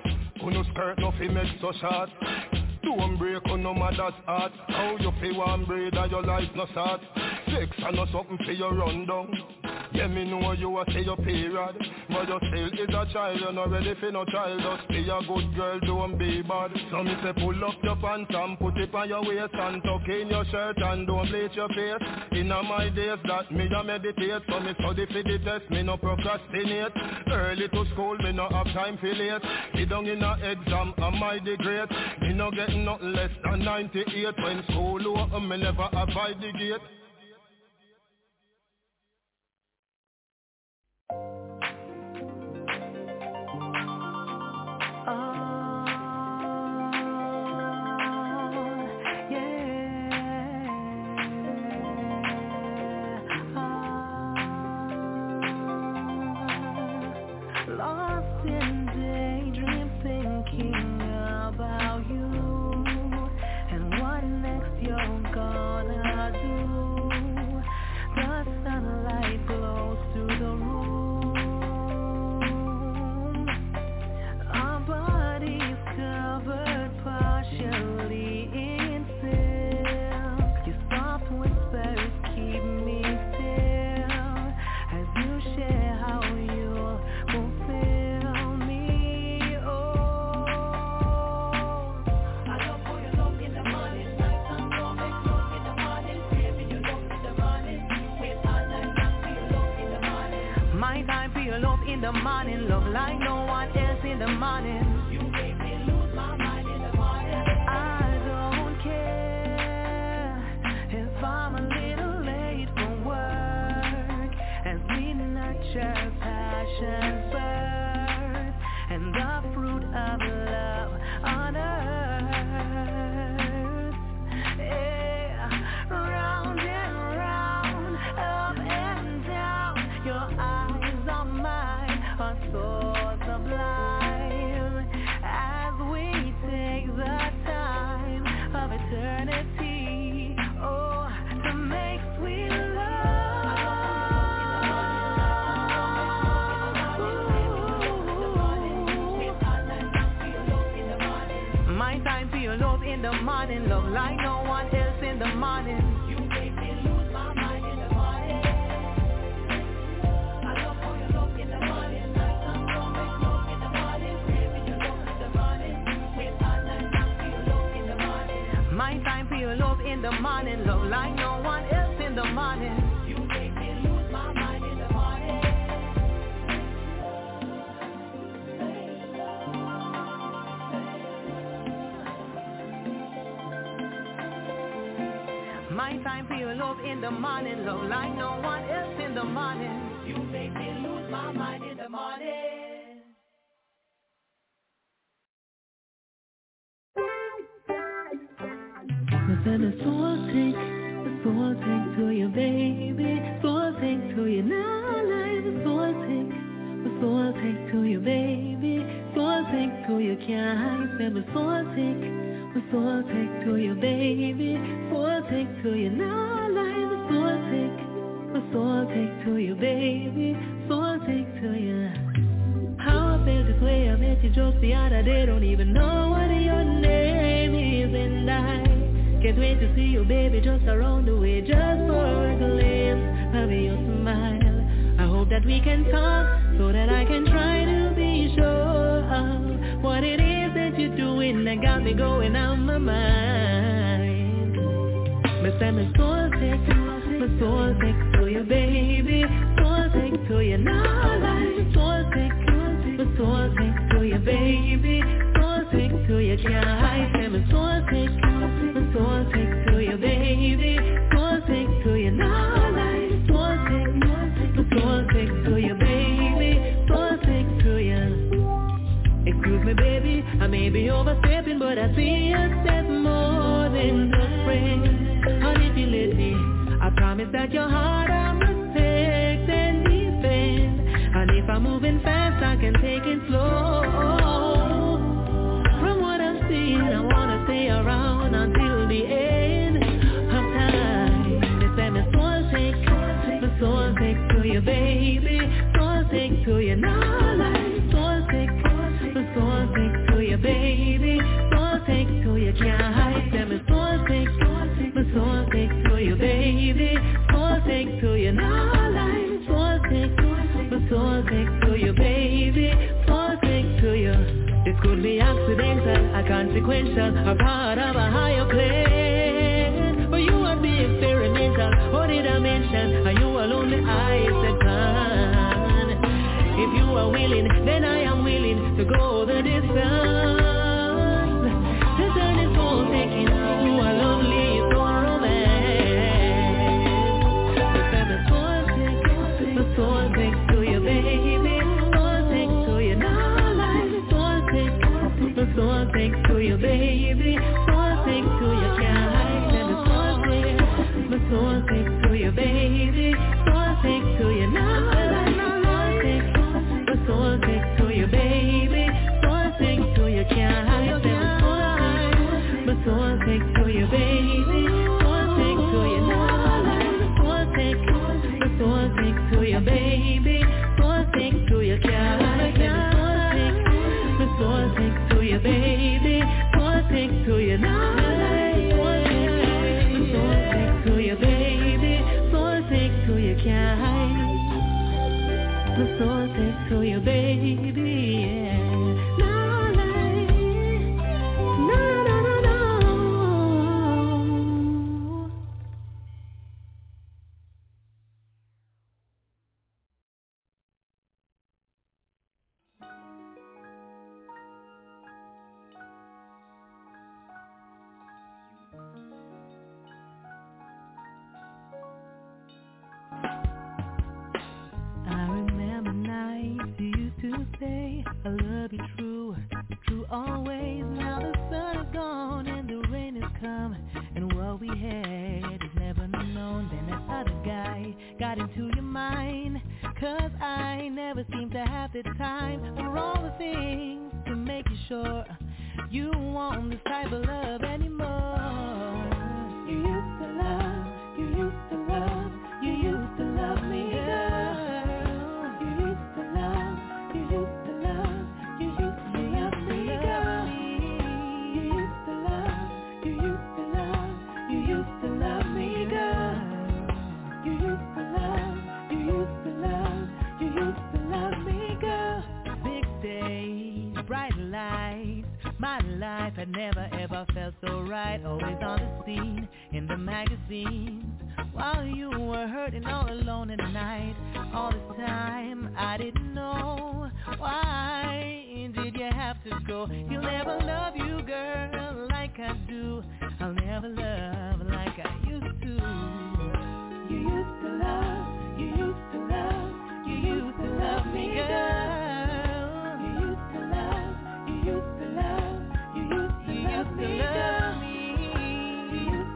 Uno skirt no fi make so short. Don't break on no mother's heart. How you feel one braid and your life no start. Sex and no something for your run down. Yeah, me know you a say your period, but you still is a child, you're not ready for no child. Just be a good girl, don't be bad. So me say pull up your pants and put it on your waist and tuck in your shirt and don't bleach your face. Inna my days that me a meditate, so me study for the test, me no procrastinate. Early to school, me no have time for late. Sit down in a exam, am I the great? Me no get nothing less than ninety-eight. When school open, me never avoid the gate. The morning, love like no one else in the morning. You make me lose my mind in the morning. I don't care if I'm a little late for work, as we nurture passion birth and the fruit of love on earth. Yeah, round and round, up and down, your eyes are mine. Our souls sublime as we take the time of eternity, oh, to make sweet love. My time for your love in the morning, love like no one else in the morning. You make me lose my mind in the morning. I love for your love in the morning. My time for your love in the morning, love like no one else in the morning. You make me lose my mind in the morning. My time for your love in the morning, love like no one else in the morning. You make me lose my mind in the morning. send a soul take, a soul take to you, baby. Soul take to you now, life. A soul take, a soul take to you, baby. Soul take to you, can't hide. Send a soul take, a soul take to you, baby. Soul take to you now, life. A soul take, a soul take to you, baby. Soul take to you. How I feel this way, I met you just the other day. Don't even know what your name is, and I can't wait to see you, baby, just around the way, just for a glimpse of your smile. I hope that we can talk so that I can try to be sure of what it is that you're doing that got me going on my mind. Me say me soul take, my soul take to you, baby. Soul take to you now, like soul take. My soul take to you, baby. Soul take to you, can't hide. Say my soul take, my soul take to you, baby. Soul take to you now, like soul take, my soul take to you, baby. Soul take to you. Excuse me, baby, I may be overstepping, but I see you step more than a friend. And if you let me, I promise that your heart I'll protect and defend. And if I'm moving fast, I can take it slow. From what I'm seeing, I wanna stay around until the end of time. They say my soul take, my soul take to you, baby. Soul take to you now, like soul take, my soul take to you, baby. Soul take to you, can't hide. Say my soul take, my soul take to you, baby. Soul take to you now, like soul take. My soul take to you, baby. Soul take to you. This could be accidental, a consequential, a part of a higher plan. But you are being experimental. What did I mention? Are you alone? The eyes that plan. If you are willing, then I am willing to go the distance. To turn this whole taking to a lovely soul romance. My soul take, my soul take to you, baby. Soul take to you now, like soul take, my soul take to you, baby. Soul take to you, can't hide. Let me soul take, my soul take to you, baby. Soul take to you now, like soul take, my soul take to you, baby. Soul take to you, can't hide. Let me soul, my soul take to you, baby. Soul take to you now, like soul take, my soul take to you, baby. Soul take to you, can't hide. My soul take to you, baby. Soul take to you now, like soul take, my soul take to you, baby. Soul take to you, can't hide. My soul take to you, baby. Yeah. No, like, no, no, no, no. I remember nights you used to say, I love you true, true always. Now the sun is gone and the rain has come, and what we had is never known. Then that other guy got into your mind, cause I never seem to have the time for all the things to make you sure you want this type of love anymore. You used to love, you used to love, you used to love me, girl. You used to love, you used to love, you used to love me, girl. You used to love, you used to love, you used to love me, girl. You used to love, you used to love, you used to love me, girl. Big days, bright lights, my life had never ever felt so right. Always on the scene, in the magazines, while you were hurting all alone at night. All this time I didn't know, why did you have to go? He'll never love you, girl, like I do. I'll never love like I used to. You used to love, you used to love, you used to love me, girl. You used to love, you used to love, you used to love me, girl. You used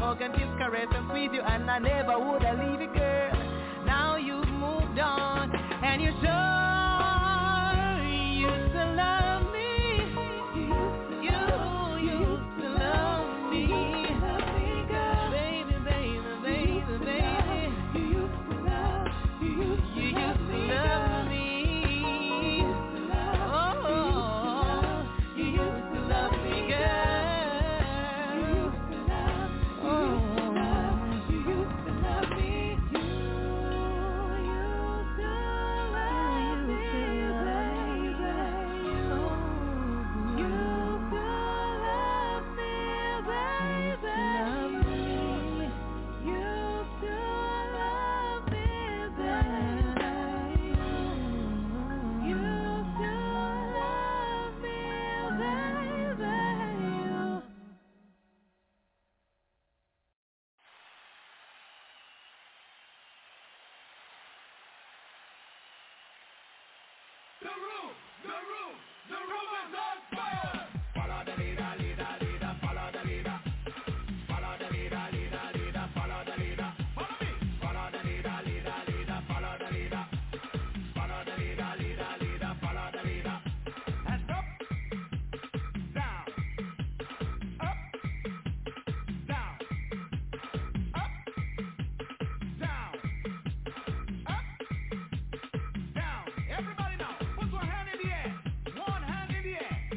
hug and kiss, caress and squeeze you, and I never would have leave you, girl. Now you've moved on, and you sure used to love me. You used to love me, girl. Baby, baby, baby, baby. You used to love, you used to love me. Everybody now, put your hand in the air. One hand in the air.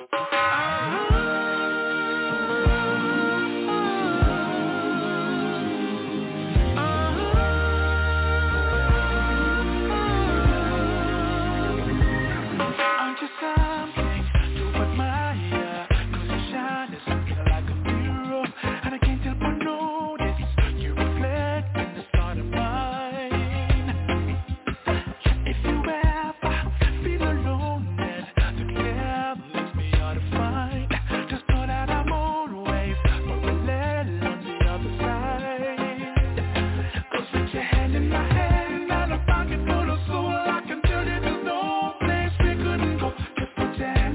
Put your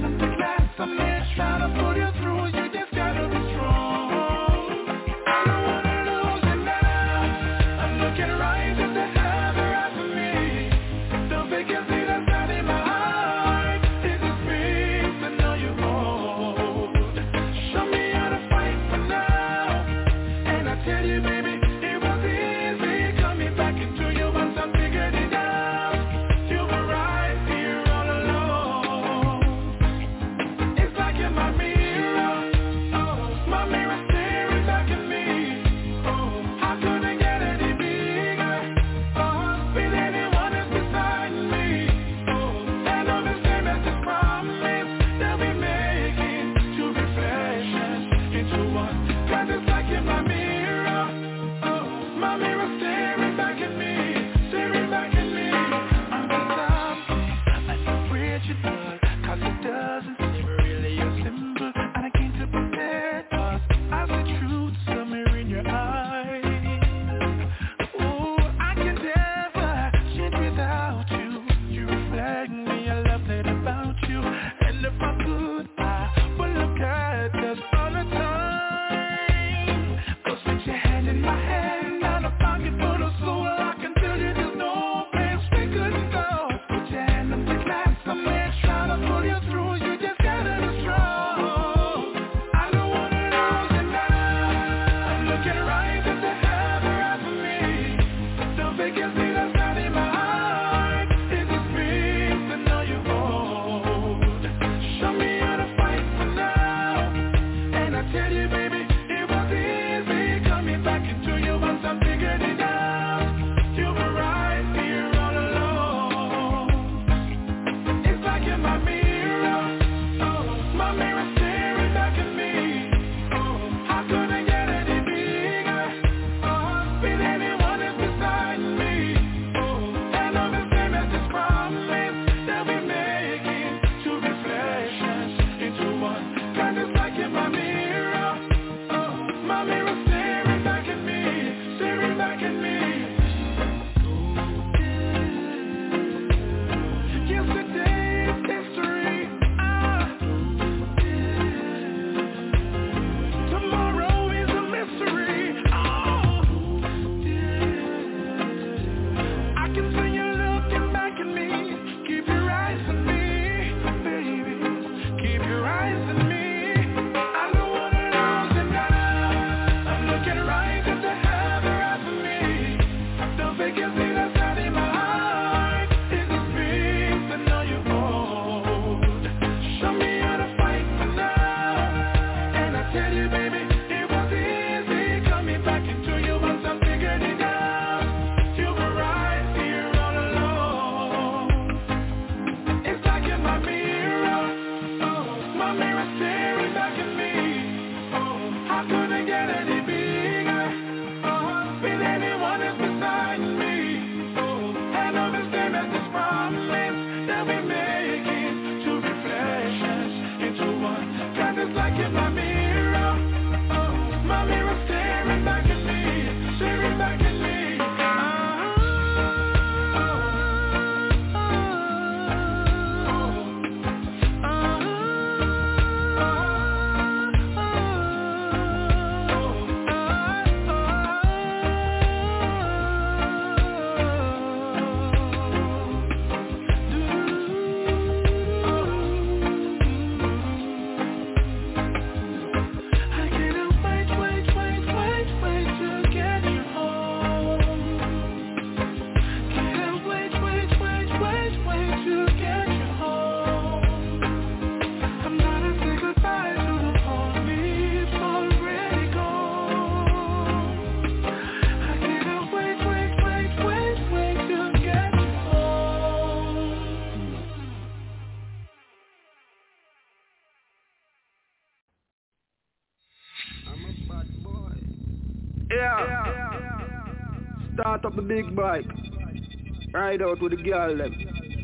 Yeah. Start up the big bike. Ride out with the girl them.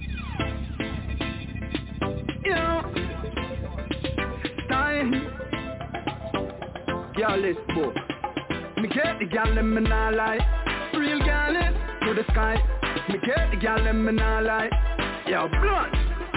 Yeah. Time. Girl is book. Me get the girl them me nah lie. Real girl is to the sky. Me get the girl them me nah lie. Yeah, blunt.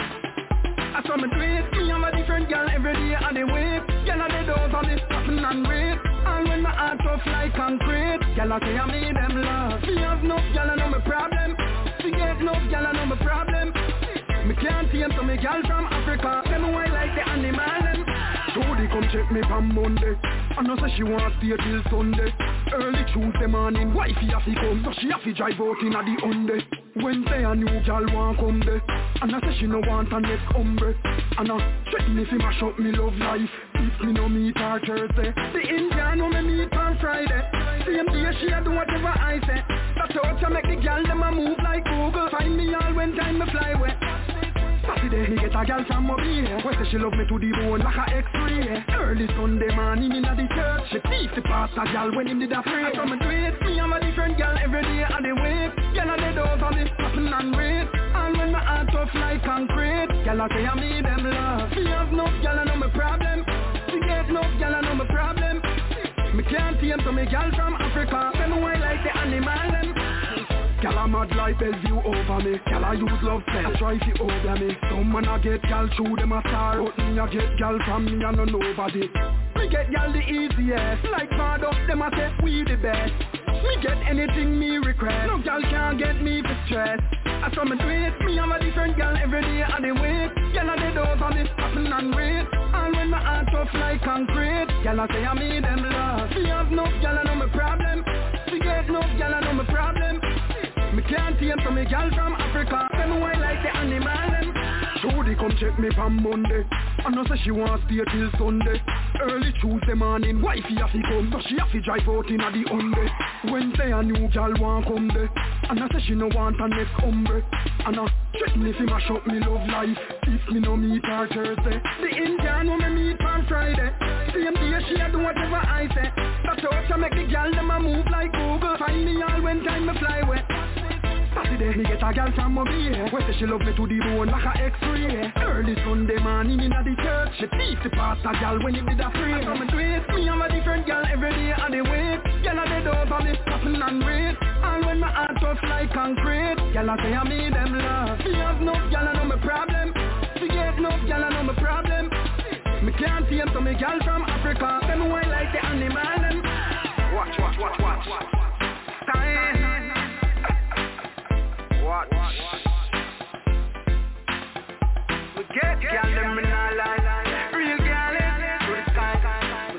I saw me do it. Me have a different girl every day on the way. Girl on the doors on the stopping and wait. And when my heart tough like concrete, girl I say I made them love. She have no girl I know my problem. She get no girl I know my problem. Me can't see him so me girl from Africa. Them white like the animal them. Jody come check me from Monday. I know say she want stay till Sunday. Early Tuesday morning, wifey have to come. So she have to drive out in a the Hyundai. Wednesday a new girl want come there. And I say she no want a next hombre. And I threaten if he mash up me love life. If me no meet her Thursday. The Indian no me meet on Friday. Same day she a do whatever I say. That's how to make the girl them a move like Google. Find me all when time me fly away. Saturday me get a girl from up here. Where say she love me to the bone like a X-ray. Early Sunday morning in the church. She teach the pastor girl when him did a pray. I come and do it. Me have a different girl every day on the way. Girl on the doors on the stopping and wait. And when my heart tough like concrete, girl I say I made them love. She have no girl I know my problem. She get no girl I know my problem. Me can't see him so me girl from Africa. Them white like the animal them. Girl a mad like Bellevue over me. Girl I use love sex, I try to over me. Some man a get girl through them a star. But me a get girl from me and no nobody. Me get girl the easiest. Like father, them a say we the best. Me get anything me request. No girl can't get me for stress. I saw me do it. Me have a different girl every day on the way. Girl on the doors on the stopping and wait. And when my heart tough like concrete, girl I say I made them love. She have no girl I know my problem. She get no girl I know my problem. Me can't see him so me girl from Africa. Them white like the animal them. Jody come check me from Monday. I know say she want stay till Sunday. Early Tuesday morning, wifey have to come. So she have to drive out in a the Hyundai. Wednesday a new girl want come there. And I say she no want a next hombre. And I threaten if he mash up me love life. If me no meet her Thursday. The Indian no me meet on Friday. Same day she a do whatever I say. That's how to make the girl them a move like Google. Find me all when time me fly away. Saturday me get a girl from up here. Where say she love me to the bone like a X-ray. Early Sunday morning in the church. She teach the pastor girl when you did a pray. I come and do it. Me have a different girl every day on the way. Girl on the doors on the stopping and wait. And when my heart tough like concrete, girl I say I made them love. She have no girl I know my problem. She get no girl I know my problem. Me can't see him so me girl from Africa. Them white like the animal them. Watch, watch, watch, watch, watch. Time. Watch. We get girl them in our life. Real girl is to the sky.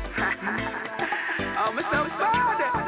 I'm so bad.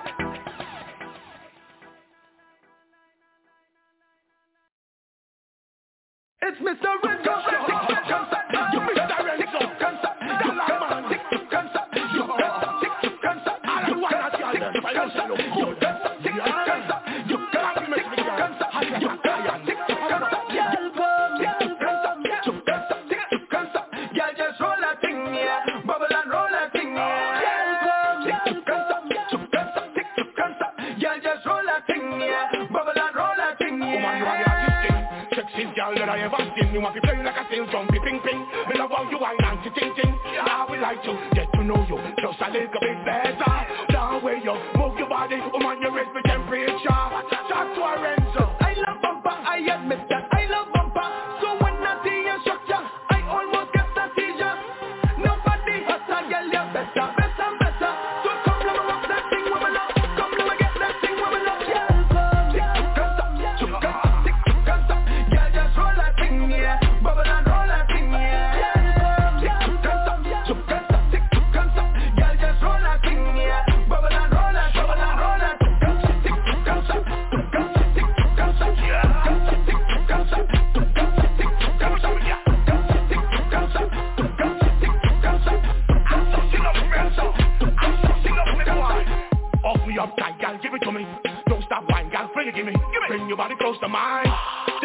It's Mister Renzo. You Mister Renzo. You man. You cancer. You cancer. I don't want to tell them. I don't tell them. You cancer. You can't make me cancer. You can't. Girl, come, girl, come. You cancer. You cancer. Girl, just roll that thing, yeah. Bubble and roll that thing, yeah. Girl, come, girl, come. You cancer. You cancer. Girl, just roll that thing, yeah. Bubble and roll that thing, yeah. Sexiest girl that I ever seen. You want to play like a steel jumpy ping ping. Me love how you wine and ting ting. I would like to get to know you just a little bit better. Down where you move your body, woman, you raise the temperature. Talk to her Renzo. I love bumper, I admit that I love bumper. So when I see your structure, I almost get a seizure. Nobody has a girl, you're better, better, better. So come let me rock that thing, woman up. Come let me get that thing, woman up. Girl, come, girl, come. You cancer, you cancer. Girl, just roll that thing, yeah. Bubble and roll that thing, yeah. Girl, come, girl, come. You cancer, you cancer. Girl, just roll that thing, yeah. Bubble and roll that, bubble and roll that. You cancer, you cancer. You cancer, you cancer. You cancer, you cancer. You cancer, you cancer. You cancer, you cancer. You cancer, you cancer. I'm so sick of Renzo. I'm so sick of me, boy. Off me up tight, girl, give it to me. Don't stop whining, girl, bring it, give me. Bring your body close to mine. Tell me why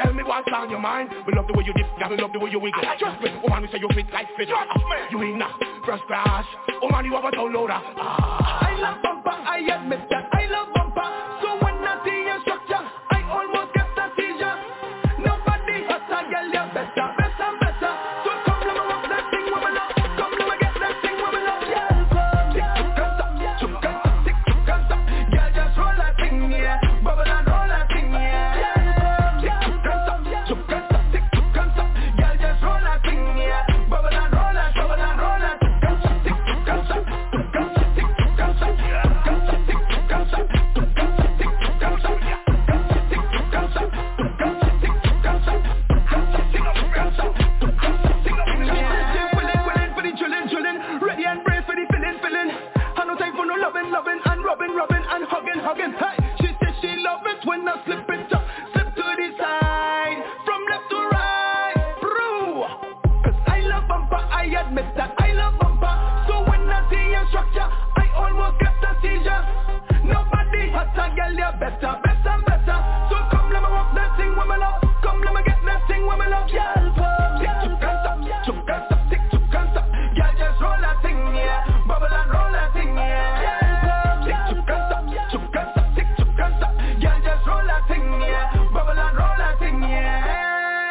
what's on your mind. We love the way you dip, yeah, we love the way you wiggle. Trust me, oh man, we say you fit like fit. You in now, first class. Oh man, you have a downloader. Ah. I love bumper, I admit that I love bumper. So when I see your structure, I almost get a seizure. Nobody has a girl, you're better, better, better. So come let me rock that thing when we love. Come let me get that thing when we love. Girl, come, tick, chukanta, chukanta, tick, chukanta. Girl, just roll that thing, yeah. Bubble and roll that thing, yeah. Girl, come, tick, chukanta, chukanta, tick, chukanta. Girl, just roll that thing, yeah. Bubble and roll that, bubble and roll that. Chukanta, tick, chukanta, chukanta, tick, chukanta. Chukanta, tick, chukanta, chukanta, tick, chukanta. Chukanta, tick, chukanta, chukanta, tick, chukanta. Chukanta, tick, chukanta, chukanta, tick, chukanta. Willing, willing for the chillin', chillin'. Ready and brave for the feeling, feeling. I no time for no loving, loving and rubbing, rubbing and hugging, hugging. Hey, she says she love it when I slip it up, slip to the side, from left to right, bro. Cause I love bumper, I admit that I love bumper. So when I see your structure, I almost get a seizure. Nobody has a girl, you're better, better, better. So come let me rock that thing when me love. Come let me get that thing when me love. Girl, come, tick, chukanta, chukanta, tick, chukanta. Girl, just roll that thing, yeah. Bubble and roll that thing, yeah. Girl, come, tick, chukanta, chukanta, tick, chukanta. Girl, just roll that thing, yeah. Bubble and roll that thing, yeah.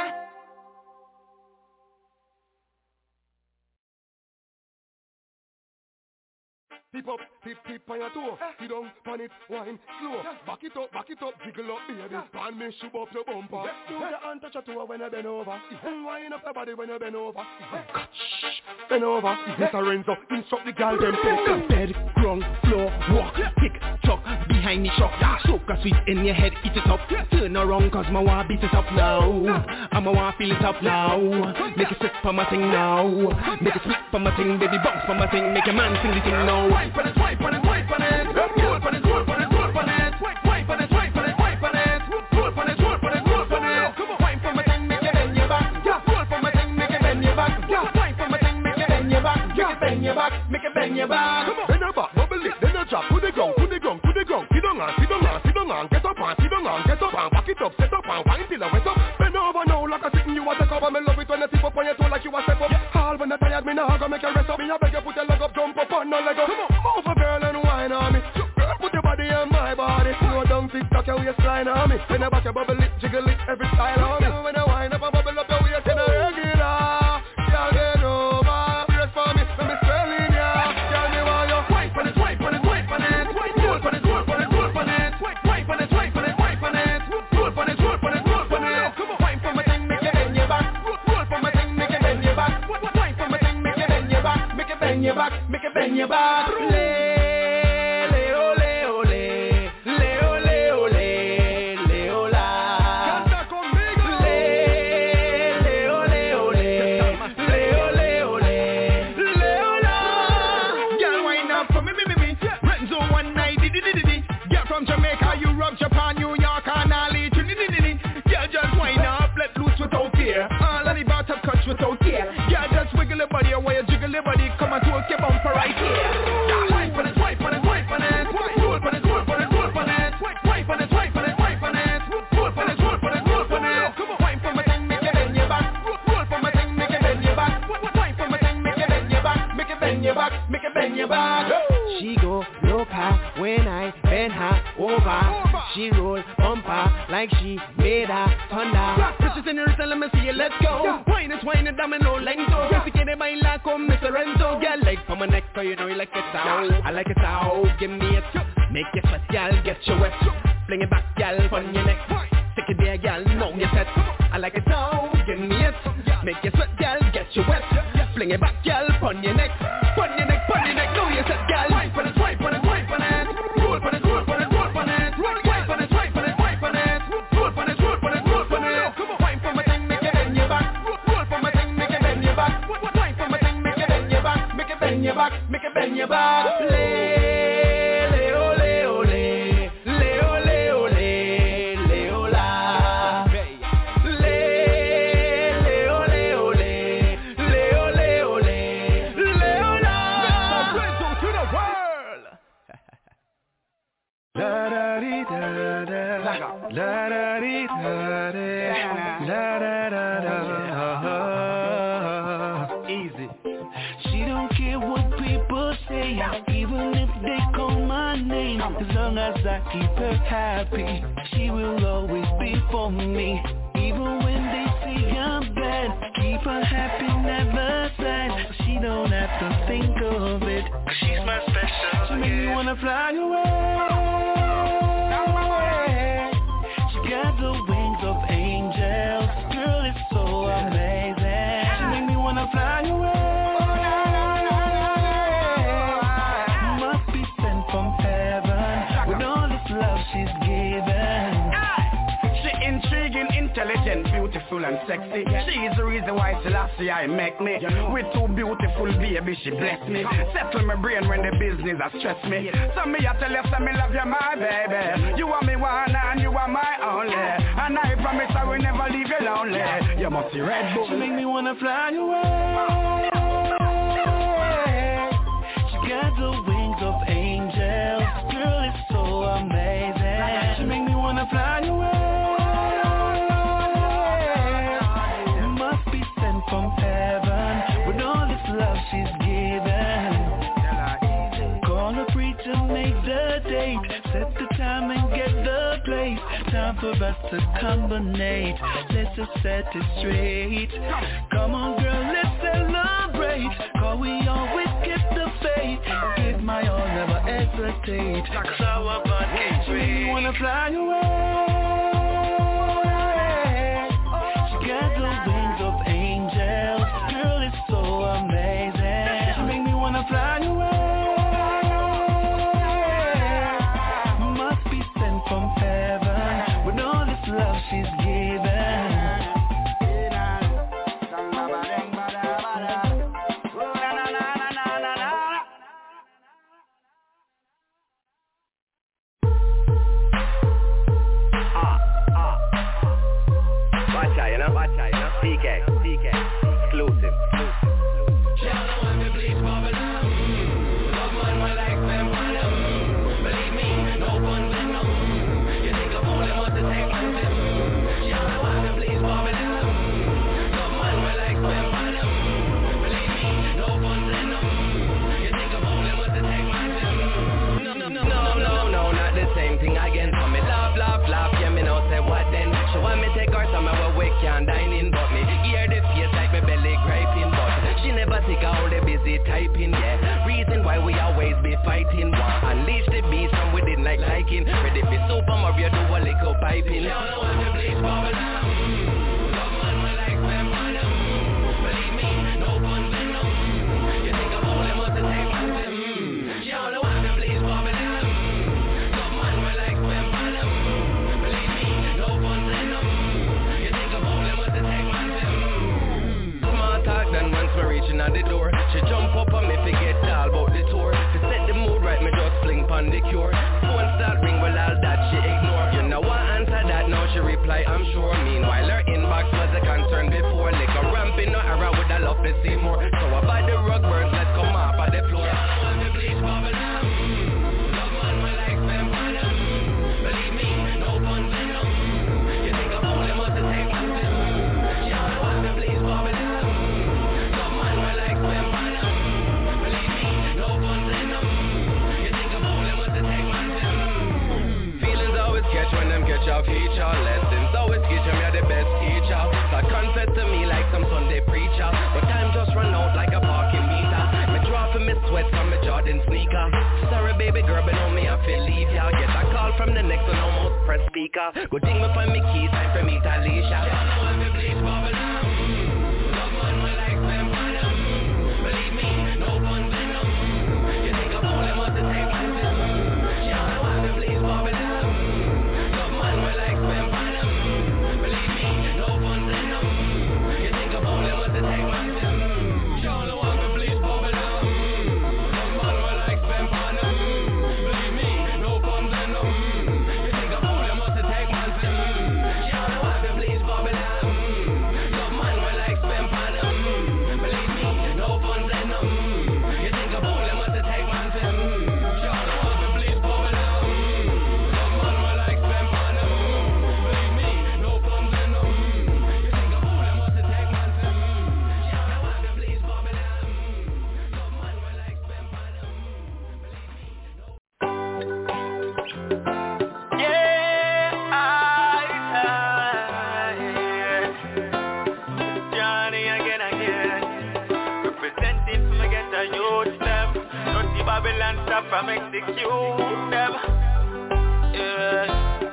Tip up, tip, tip on your toe. Sit down, pan it, wine, slow. Back it up, back it up, jiggle up, baby. Pan me, shoot up your bumper. Do the hand touch your toe when you bend over. Wine up your body when you bend over. Bend over. Mister Renzo, instruct the girl them to bed, ground, floor, walk, kick, chuck, behind the truck. Soak a sweet in your head, eat it up. Turn around cause my want beat it up now. I'ma want feel it up now. Make it sit for my thing now. Make it split for my thing, baby, bounce for my thing. Make a man sing the thing now. Wipe on it, wipe on it, wipe on it. Roll on it, roll on it, roll on it. Wipe on it, wipe on it, wipe on it. Roll on it, roll on it, roll on it. Come on, wipe for my thing, make it bend your back. Roll for my thing, make it bend your back. Wipe for my thing, make it bend your back. Make it bend your back, make it bend your back. Come on, bend your back, bubble it, then you drop to the ground, to the ground, to the ground. Sit down and sit down and sit down and get up and sit down and get up and back it up, set up and wine till I wet up. Bend over now like a sitting you a take up and me love it when you tip up on your toe like you a step up. All when you tired, me nah go make you rest up. Me a beg you put your leg up, jump up and no leg up. Come on. Move a girl and wine on me. Girl, put your body on my body. Slow down, tick tock your waistline on me. When you back your bubble it, jiggle it, every style on me. When you wine up and bubble up your waist in a regular. Girl, get over, brace for me, let me swell in ya. Girl, me want you wipe on it, wipe on it, wipe on it. Roll on it, roll on it, roll on it. Wipe on it, wipe on it, wipe on it. Roll on it, roll on it, roll on it. Come on, wipe for my thing, make it bend your back. Roll for my thing, make it bend your back. Wipe for my thing, make it bend your back. Make it bend your back, make it bend your back. Jamaica, Europe, Japan, New York, and Ali, Trinity. Girl, just wind up, let loose without fear. All of the bottom cuts without fear. Girl, just wiggle your body, away you jiggle your body. Come and twirl your bumper right here. Wipe on it, wipe on it, wipe on it. Roll on it, roll on it, roll on it. Wipe on it, wipe on it, wipe on it. Roll on it, roll on it, roll on it. Come on, wipe for my thing, make it bend your back. Roll for my thing, make it bend your back. Wipe for my thing, make it bend your back. Make it bend your back, make it bend your back. She go loca when I bend her over. She roll bumper like she made a thunder. This is in her, let me see you, let's go. Wine is wine, domino, lento. Si quiere bailar con Mister Renzo. Girl, leg from my neck, so you know you like it out. I like it out, give me it. Make you sweat, girl, get you wet. Fling it back, girl, on your neck. Stick it there, girl, know you set. I like it out, give me it. Make you sweat, girl, get you wet. Fling it back, girl, on your neck. On your neck, on your neck, know you set, girl. Wipe on it, wipe on it, wipe on it. Roll on it, roll on it, roll on it. Wipe on it, wipe on it, wipe on it. Roll on it, roll on it, roll on it. Come on, wipe for my thing, make it bend your back. Roll for my thing, make it bend your back. Wipe for my thing, make it bend your back. Make it bend your back, make it bend your back. La da dee da da, la da dee da da. Da da da da. Easy. She don't care what people say, even if they call my name. As long as I keep her happy, she will always be for me. Even when they say I'm bad, keep her happy, never sad. She don't have to think of it, 'cause she's my special. She make me wanna fly away. She got the wings of angels. Girl, it's so amazing. She make me wanna fly away. Must be sent from heaven with all this love she's given. She intriguing, intelligent, beautiful and sexy. She is the reason why Selassie I make me. With two beautiful baby, she bless me. Settle my brain when the business has stressed me. So me I tell you, so me love you, my baby. You are me one and you are my only. And I promise I will never leave you lonely. You must be Red Bull. She make me wanna fly away. She got the wings of angels. Girl, it's so amazing. She make me wanna fly away. From heaven, with all this love she's given. Call a preacher, make the date, set the time and get the place. Time for us to combinate, let's just set it straight. Come on girl, let's celebrate, 'cause we always get the faith. Give my all, never hesitate, 'cause our bond can't wait. You wanna fly away. She got the wings of angels. Girl, it's so amazing. She make me wanna fly away. Must be sent from heaven with all this love she's given. Watch out, you know, watch out, you know. D K, D K, exclusive. Believe me, no one's in them. You think of all them what to take from them. Y'all know how to please Babylon. Love man will like spend on them. Believe me, no one's in them. You think of all them what to take from them. No, no, no, no, no, no, not the same thing again. So me laugh, laugh, laugh, yeah, me know say what then. She want me take her somewhere where we can dine in, but me hear the face like me belly griping, but she never take all the busy typing, yeah. Reason why we always be fighting, want unleash the beast from within like liking. Ready for Super Mario, do a little piping. Y'all know how to please Babylon. Love man will like spend on them. Believe me, no one's in them. You think of all them what to take from them. Y'all know how to please Babylon. Love man will like spend on them. Believe me, no one's in them. You think of all them what to take from them. Smart talk then once me reaching at the door, she jump up on me forget all about the tour. To set the mood right, me just fling pon the cure. Phone start ring, well all that she ignore. You know what answer that, now she reply I'm sure. Meanwhile her inbox was a concern before. Like a ramping no era with a love to see more. So I buy the rug birds, let's come off of the floor. Y'all know please Babylon. Love man will like spend on them. Believe me, no one's in them. You think of all them what to take from them. Y'all know how to please Babylon. Love man will like spend on them. Believe me, no one's in them. You think of all them what to take from them. Feelings always catch when them catch off each other. Lessons always teach them you're the best teacher. God confess to me like some Sunday preacher, but time just run out like a parking meter. Me draw for me sweat from me Jordan sneaker. Sorry baby girl, but know me I feel leave ya. Get a call from the next one, almost press speaker. Good thing me find me keys, time for me to Alicia. Y'all know how to please Babylon. Love man will like spend on them. Believe me, no one's in them. You think of all them what to take from them. Y'all know how to please Babylon. Love man will like spend on them. Believe me, no one's in them. You think of all them what to take from them. Y'all know how to please Babylon. Love man will like spend on them. Believe me, no one's in them. You think of all them what to take from them. Y'all know how to please Babylon. Babylon stuff from execute them. Yeah.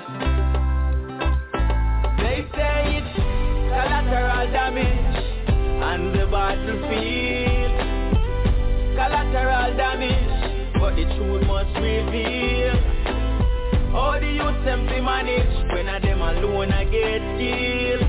They say it's collateral damage on the battlefield. Collateral damage, but the truth must reveal. All the youth simply manage when I them alone I get killed.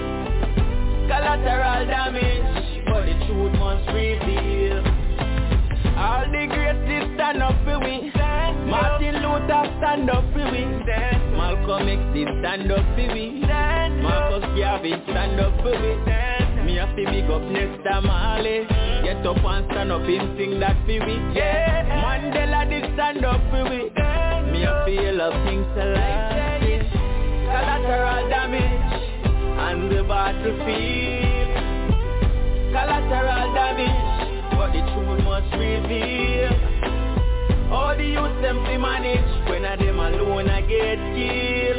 Collateral damage, but the truth must reveal. All the greats stand up for we. Martin Luther stand up for we. Malcolm X did stand up for we. Marcus Garvey stand up for we. Me have to big up Nesta Marley. Get up and stand up and sing that for we. Yeah. Mandela did stand up for we. Me have to yell up things like this. Collateral damage on the battlefield. Collateral damage, but the truth must reveal. All the youth simply manage when I them alone I get killed.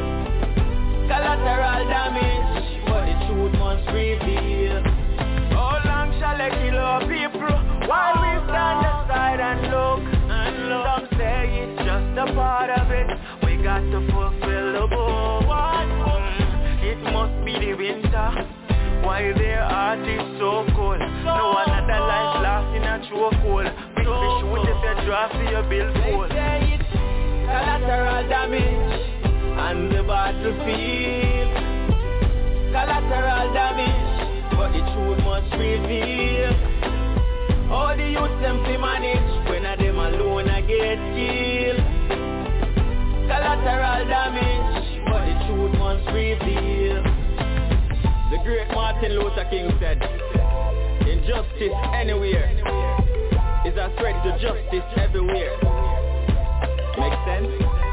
Collateral damage, but the truth must reveal. How long shall I kill our people while we stand aside and look? And look. Some say it's just a part of it. We got to fulfill the book. Mm, it must be the winter. Why their heart is so cold? No another life lost in a chokehold. We be shoot if you draw for your billboard. They say it's collateral damage on the battlefield. Collateral damage, but the truth must reveal. All the youth simply manage when I them alone I get killed. Collateral damage, but the truth must reveal. The great Martin Luther King said, injustice anywhere is a threat to justice everywhere. Make sense?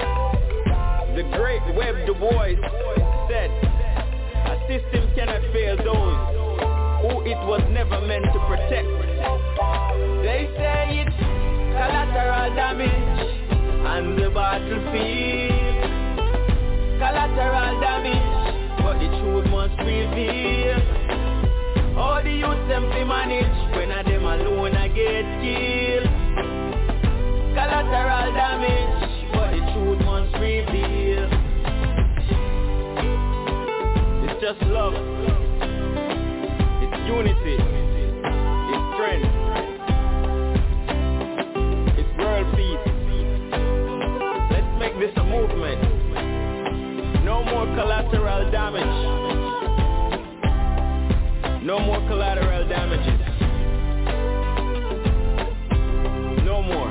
The great Webb Du Bois said, a system cannot fail those who it was never meant to protect. They say it's collateral damage on the battlefield. Collateral damage, but the truth must reveal. All the youth simply manage when I them alone I get killed. Collateral damage, but the truth must reveal. It's just love. It's unity. It's strength. It's world peace. Let's make this a movement. No more collateral damage. No more collateral damages. No more.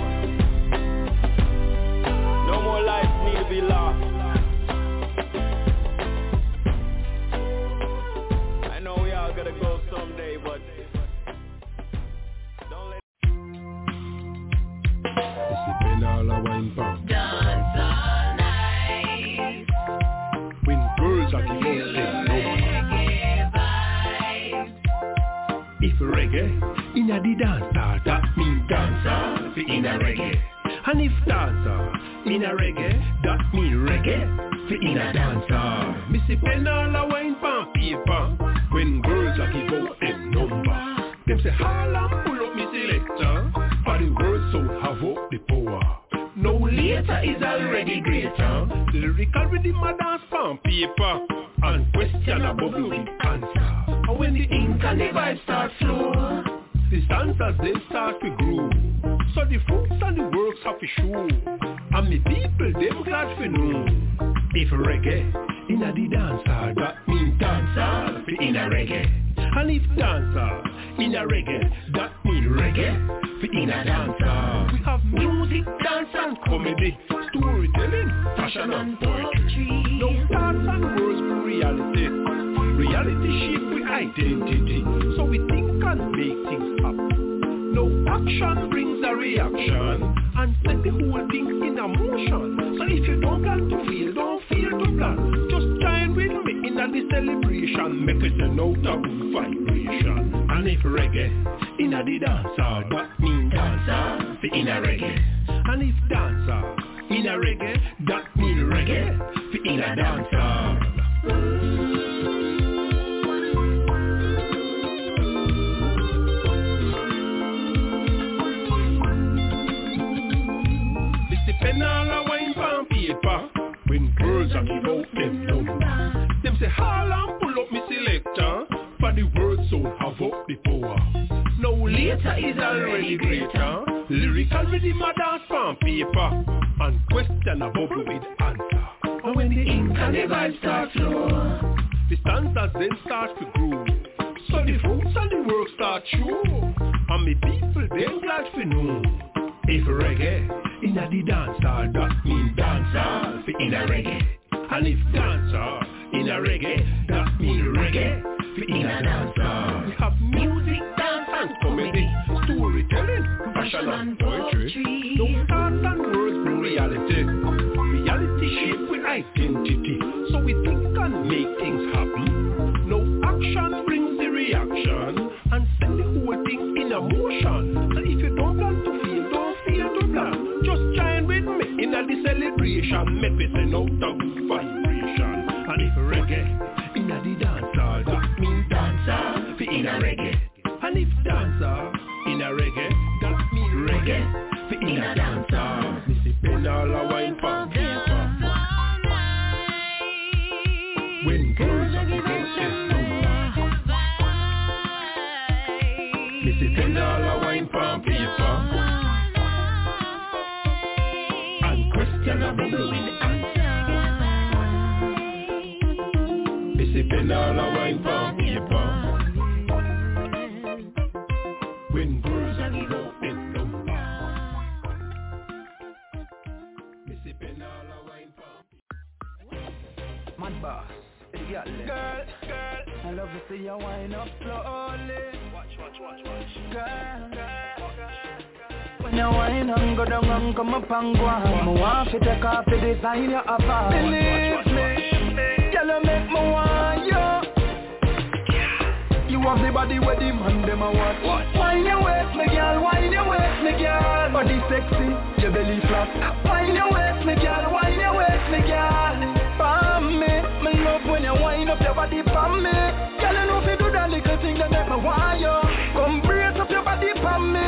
No more lives need to be lost. I know we all gotta go someday, but don't let It's been all a wine pump. Dance all night. When girls are giving them no. If reggae in a the dancer, that mean dancer fi in a reggae. And if dancer in a reggae, that mean reggae fi in a dancer. Missy pen all a wine pan paper when girls are give out them number. Them say Harlem pull up me selector, for the words so have up the power. No later is already greater. Lyrical rhythm a dance pan paper, and question a bubble with answer. And when the ink and the vibe start flow, the dancers they start to grow. So the fruits and the works have to show, and the people them glad to know. If reggae in a the dancer, that mean dancer fi in a reggae. And if dancer in a reggae, that mean reggae fi in a dancer. We have music, dance and comedy, storytelling, fashion and poetry. No thoughts and words for reality. Reality shape with identity, so we think and make things happen. No action brings a reaction, and set the whole thing in a motion. So if you don't plan to feel, don't feel to plan. Just join with me in a the celebration, make it a note of vibration. And if reggae in a the dancer, that mean dancer fi in a reggae. And if dancer in a reggae, that mean reggae fi in a dancer. the word soul have up the power. Now later is already greater. Lyrical rhythm a dance on paper, and question a bubble with answer. And when the ink and the vibe start flow, the stanzas then start to grow. So the fruits and the work start show, and me people then glad to know. If reggae in a the dancer, that mean dancer fi in a reggae. And if dancer in a reggae, that mean reggae fi in a dancer. We have music, dance and comedy, storytelling, fashion and poetry. Those thoughts and words bring reality. Reality shaped with identity. So we think and make things happen. No action brings the reaction, and send the whole thing in a motion. And if you don't plan to feel, don't feel to plan. Just join with me in a the celebration. Make me send out the vibration. And if reggae in a the dancer, that means dancer fi in a reggae. And if dancer in a reggae, that means reggae fi in a dancer. Me sipping all a wine from paper. When girls are giving this number, me sipping all a wine from paper, and question a bubble with the answer. Me sipping all a wine from paper. When girls are giving this number, me sipping all a wine from paper. Mad boss. Girl, girl, I love to see you wind up slowly. Watch, watch, watch, watch. Girl, girl, when you wind and go down and come up and go on, I want to take off the design you have on. Believe me, girl, you make me want you. You have the body where the man them a want. Wind your waist, me girl, wind your waist, me girl. Body sexy, your belly flat. Wind your waist, me girl, wind your waist, me girl. For me, me love when you wind up your body for me. Girl, you know if you do that little thing that make me want you. Come brace up your body for me.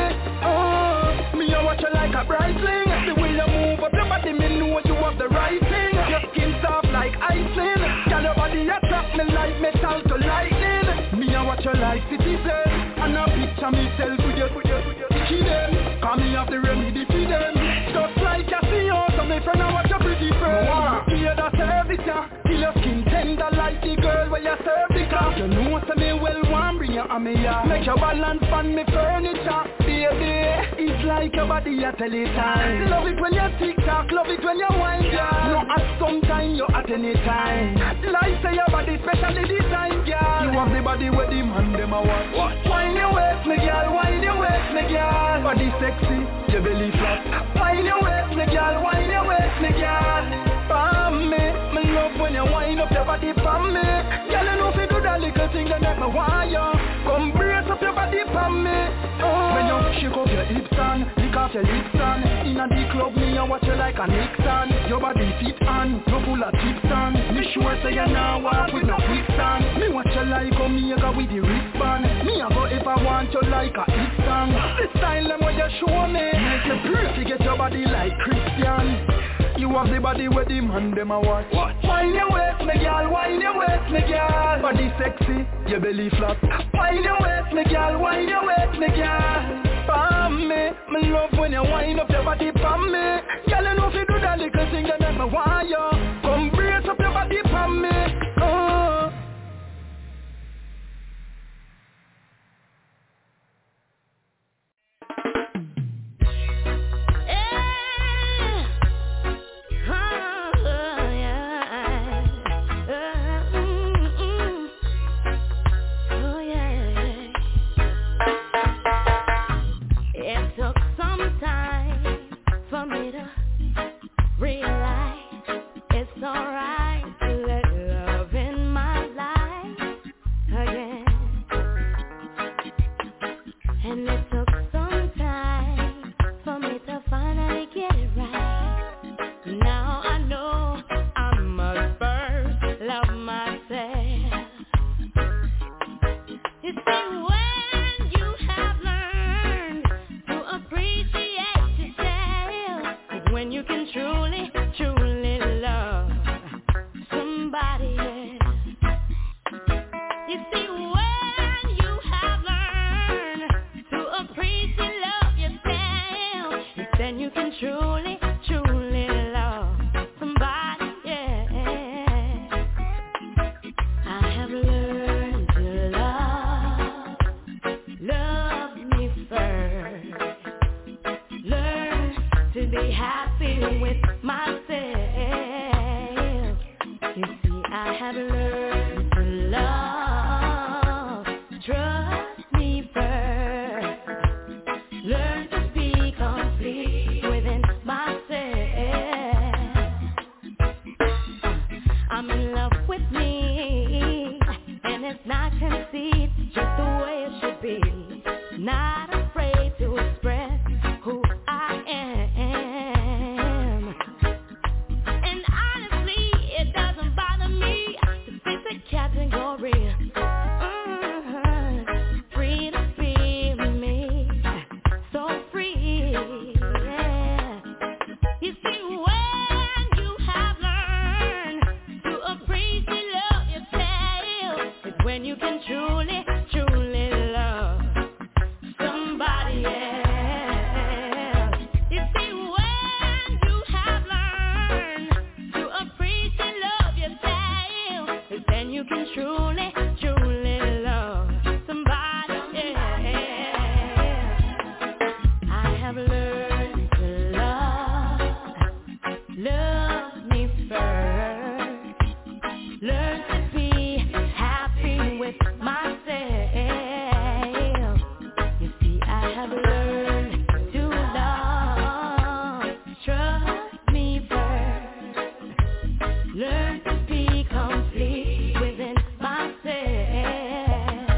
Oh, me I watch you like a bright thing. The way you move up your body, me know you have the right thing. Your skin soft like icing. Girl, your body attract me like metal to lightning. Me I watch you like citizen, and I picture myself with you, with you, with you. Them, call me up the remedy for them. Just like you see you, so me friend I watch your pretty friend. Hear the service ya, till your skin tender like the girl where you serve the car. You know say me well want bring you on me ya. Make your balance on me furniture, baby. It's like your body a tell it time. Love it when you tick tock, love it when you wind ya. No at some time, you at any time. Like say your body specially designed, girl. You have the body where the man them a want. Wind your waist, me girl, wind your waist, me girl. Body sexy, your belly flat. Wind your waist, me girl, wind your waist, me girl. For me, me love when you wind up your body for me. Girl, you know if you do that little thing that make me want you. Come brace up your body for me. Oh. When you shake up your hips and lick off your lips and inna the club me I watch you like a Nixon. Your body fit on, no full of tips on. Me sure say you now walk with no quicksand. Me watch you like Omega with the wristband. Me I go if I want you like a hit song. This style them when you show me, make you pretty get your body like Christian. You have the body where the man them a watch. Wind your waist, me girl, wind your waist, me girl. Body sexy, your belly flat. Wind your waist, me girl, wind your waist, me girl. For me, me love when you wind up your body for me. Girl, you know if you do that little thing that make me want you. Come brace up your body for me. Oh. Realize it's truly, truly love somebody, yeah. I have learned to love, love me first. Learn to be happy with myself. You see, I have learned to love, trust me first. Learn to be complete within myself. I'm in love with me, and it's not conceit, just the way it should be. Not afraid to express who I am. And honestly, it doesn't bother me to fit the category. Mm-hmm. Free to be me, so free, yeah. You see, when you have learned to appreciate love yourself, it's when you can truly, truly love somebody else. You see, when you have learned to appreciate love yourself, it's then you can truly, truly love somebody else. I have learned to love, love me first. Learn to be happy with myself. You see, I have learned to love, trust me first. Learn to be complete within myself.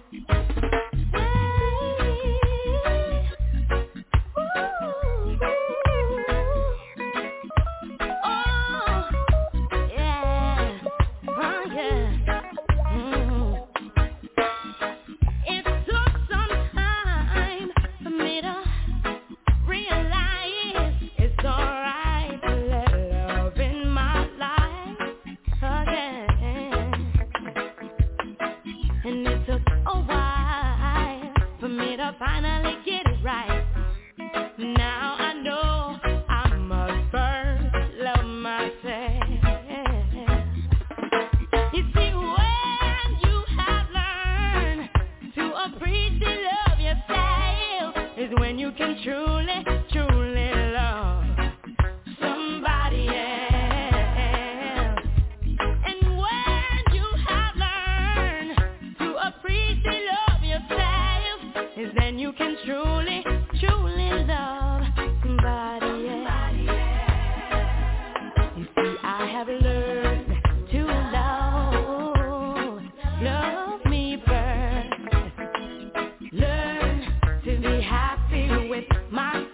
Oh, yeah, oh, yeah. Mm. It took some time for me to realize it's alright to let love in my life again. And it took a while for me to finally get it right. Now I know I must first love myself. You see, when you have learned to appreciate love yourself, is when you can truly, truly love somebody else. And when you have learned to appreciate love yourself, is then you can truly, truly love somebody else. You see, I have learned to love, love me first. Learn to be happy with myself.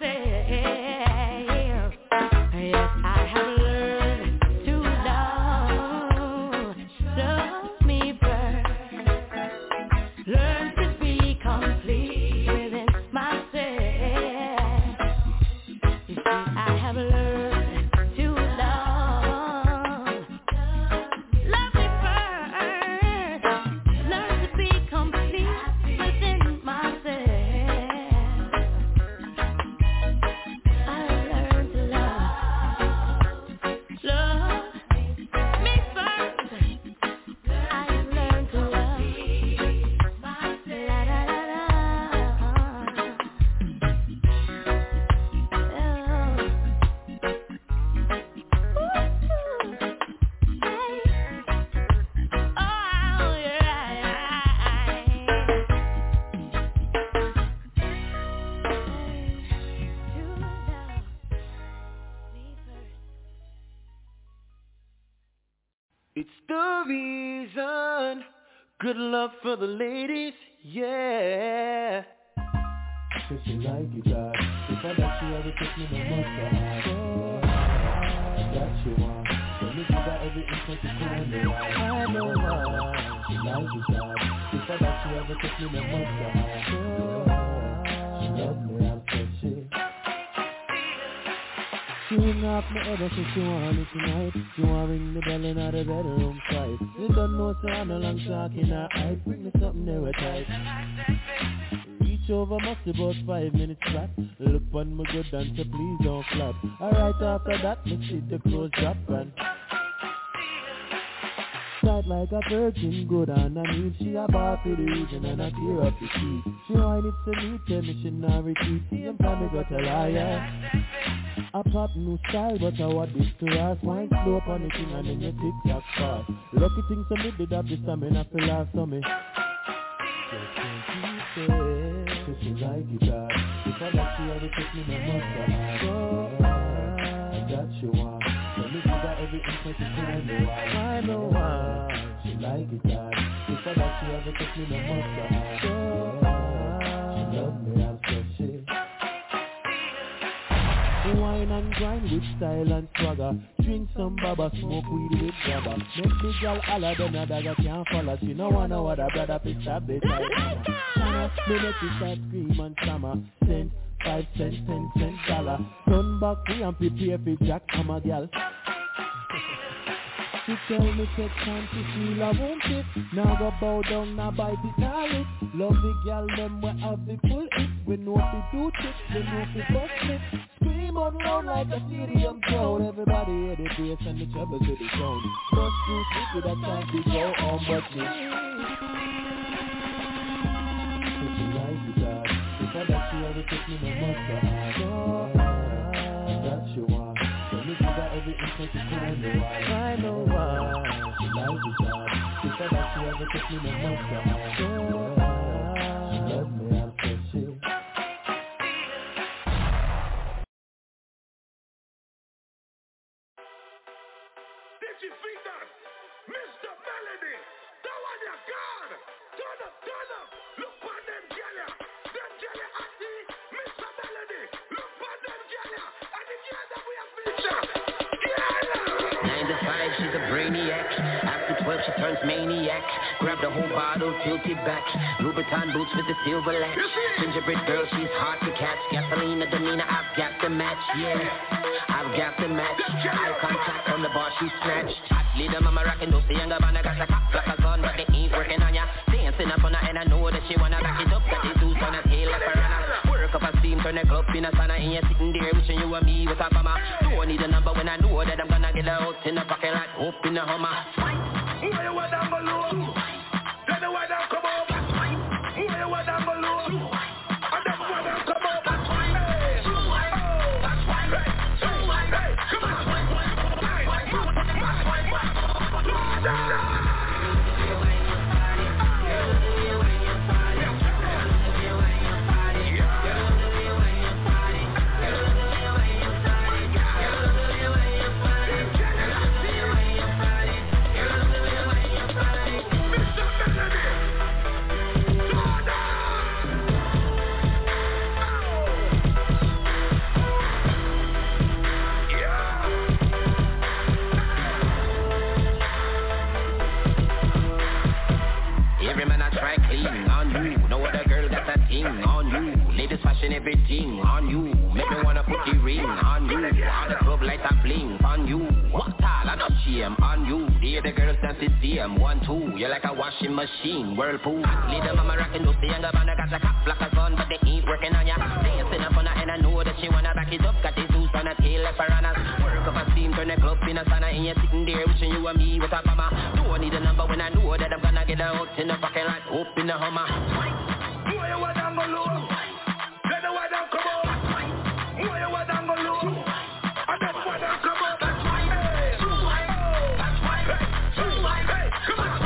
Yes, I have learned to love, love me first. Learn to be complete within myself. You see, I have learned to love, love me first. Learn to be complete within myself. I learned to love, love me first. I learned to love, la la la la. Oh, It's the reason. Good love for the ladies, yeah. If you like it, God. If I got you, ever kiss me, no must have. That you want. So if you got every instance to call me out. I know why. If you like it, God. If I got you, ever kiss me, no must have. She love me, I'm sexy. She ring off my head and say she want me tonight. She want ring the bell in her bedroom side. You don't know, so I'm a long talk in her eye. Bring me something there tight. Reach Reach over, must about five minutes flat. Look on my good dancer, please don't flap. Alright, after that, me see the clothes drop and tight like a virgin, good underneath. She a bar to the region and I tear up the key. She whine it to me, tell me she not retreat. See him time me got a liar. I pop new style, but I want this to us. Wine slow up on the thing and then you tick tock fast. Lucky thing to me did have the stamina for last summer. Just can't keep it, so she like it hard. If I like she ever took me, no must have. And that she want. So me give her everything for she can know why. I know why. She like it hard. If I like she ever took me, no must have. She love me, I'm so shit. Wine and grind with style and swagger. Drink some baba, smoke weed with grabber. Make me girl holla, then a dagger can't follow. She no wanna what a brother pick up this like China. Me make it start scream and stammer. Cent, five cent, ten cent dollar. Turn back we and prepare for Jack, I'm a gal. She tell me take time to feel I won't it. Now go bow down, now bite it, now lick. Love the gal, them we have the full it. We know the do tricks, we know the bust it. Scream out loud like a stadium crowd. Everybody hear the bass and the treble to the sound. Bust through trick with a chance to go on but this. If you like it hard, if I like you ever take me no must have. That you want. So me give her everything so she can know why. I know why. She like it hard. If I like you ever take me no must have. She love me, I'm so shit. Did you see that? Mister Melody, the one you got. Turn up, turn up. Look on them jelly. Them jelly atty. Mister Melody, look on them jelly. And the girl that we have featured. Nine to five, she's a brainiac. After twelve, she turns maniac. Grab the whole bottle, tilt it back. Louboutin boots with the silver latch. Gingerbread girl, she's hard to catch. Gasolina, demeanor, I've got the match, yeah. I've got the match. Eye contact on the bar, she snatched. Hot leader, mama rockin' those younger man, I got the cop like a gun, but they ain't working on ya. Dancing up on her and I know that she wanna back it up. Got these dudes on her tail like piranha. Work up a steam, turn the club in a sauna, and you're sitting there wishing you were me with a bomber. Don't need a number when I know that I'm gonna get her out in the pocket like hope in the Hummer. Where you want down below? Then the white down come over. Where you want down below? And then white down come over. On you, ladies fashion everything on you. Make me wanna put the ring on you. All the club lights are bling on you. What all, I not shame on you. Hear the girls dance the same. One, two, you're like a washing machine, whirlpool. Leader mama rockin' those younger man, I got a cop like a gun, but they ain't working on ya. Dancing up on her and I know that she wanna back it up. Got the Zeus on her tail like piranhas. Work up a steam, turn the club in a sauna, and you're sitting there wishing you were me with a mama. Don't need a number when I know that I'm gonna get her out in the pocket like hope in the Hummer. Where you want down below? Then the white down come over. Where you want down below? And then white down come over. Hey, hey, hey, come on.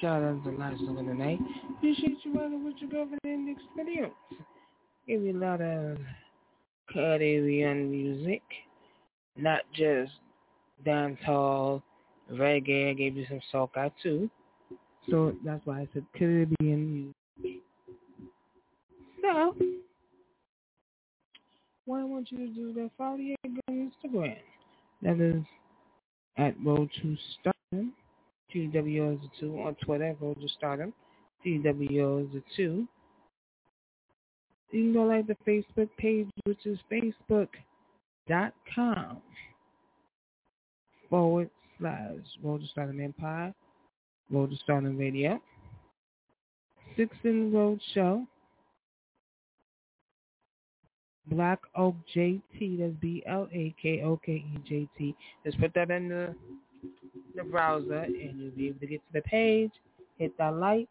shout out to live song of the night. Appreciate you rocking with your girlfriend in the experience. Give you a lot of Caribbean music, not just dancehall, reggae. I gave you some soca too. So that's why I said Caribbean music. So, what I want you to do is follow your on Instagram. That is at Road to Stardom. T W O is the two on Twitter, Road to Stardom. T W O is the two. You can go like the Facebook page, which is facebook.com forward slash Road to Stardom Empire, Road to Stardom Radio, Six in the Road Show, Black Oak J T, that's B L A K O K E J T. Just put that in the, the browser and you'll be able to get to the page, hit that like.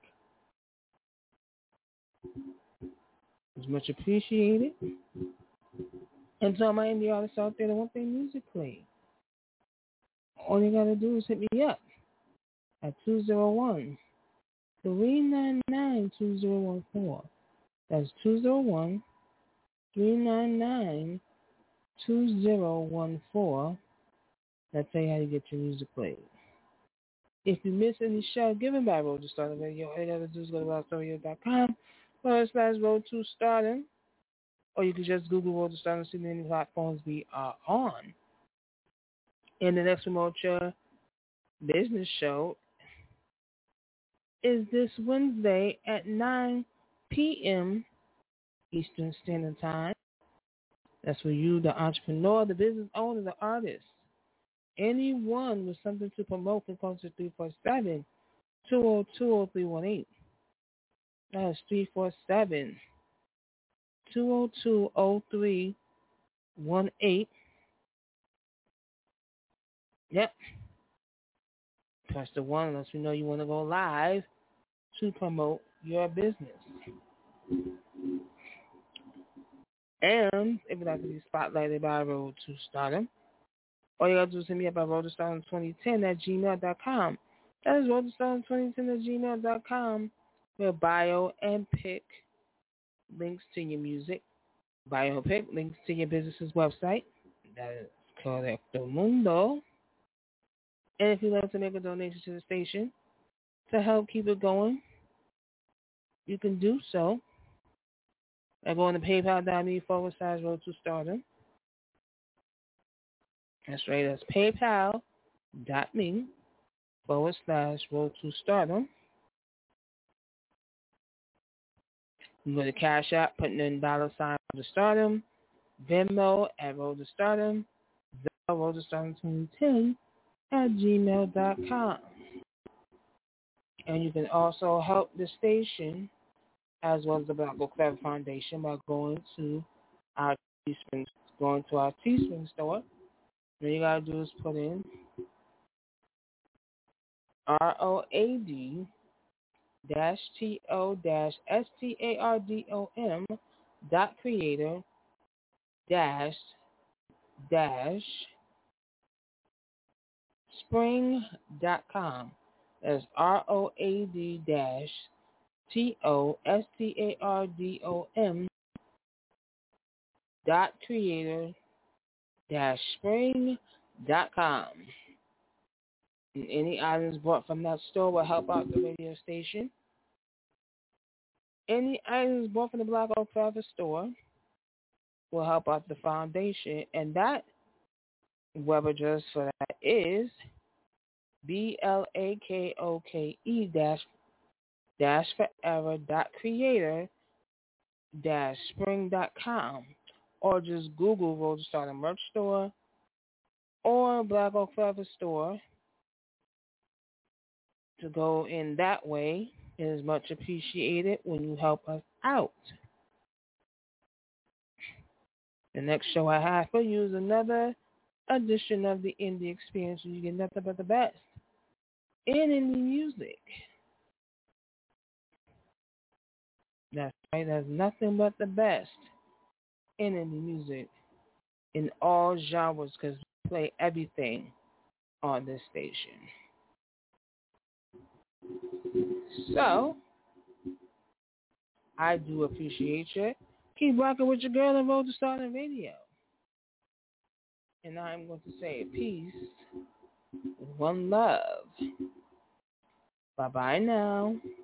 It's much appreciated. And to all my indie artists out there that want their music played, all you gotta do is hit me up at two oh one, three nine nine, two oh one four. That's two oh one, three nine nine, two oh one four. That's how you get your music played. If you miss any show given by Road to Stardom Radio, all you gotta do is go to rockstarradio.com forward slash Road to Stardom. Or you can just Google Road to Stardom and see many platforms we are on. And the next Remote Your Business show is this Wednesday at nine p.m. Eastern Standard Time. That's for you, the entrepreneur, the business owner, the artist. Anyone with something to promote can call to three four seven, two oh two, oh three one eight. That's three four seven, two oh two, oh three one eight. Yep. Press the one unless you know you want to go live to promote your business. And if you'd like to be spotlighted by Road to Stardom, all you got to do is hit me up at road to stardom twenty ten at gmail dot com. That is road to stardom twenty ten at gmail dot com. Where bio and pic links to your music, bio and pic links to your business's website. That is Correcto Mundo. And if you'd like to make a donation to the station to help keep it going, you can do so by going to paypal.me forward slash road to stardom. That's right, that's paypal.me forward slash road to stardom. You can go to Cash App, putting in dollar sign Road to Stardom, Venmo at Road to Stardom, Zelle Road to Stardom twenty ten at gmail dot com. And you can also help the station as well as the Black Book Clever Foundation by going to our Teespring, going to our Teespring store. All you gotta do is put in R O A D dash T O dash S T A R D O M dot creator dash dash spring dot com. That's R O A D dash T O S T A R D O M dot creator dash spring dot com. And any items bought from that store will help out the radio station. Any items bought from the Black Oak Forever store will help out the foundation. And that web address for that is B L A K O K E dash dash forever dot creator dash spring dot com. Or just Google Road to Stardom Merch Store or Black Oak Forever Store to go in that way. It is much appreciated when you help us out. The next show I have for you is another edition of the Indie Experience where you get nothing but the best in indie music. That's right, that's nothing but the best in indie music in all genres because we play everything on this station. So, I do appreciate you. Keep rocking with your girl and Road to Stardom Radio. And I'm going to say peace, one love. Bye-bye now.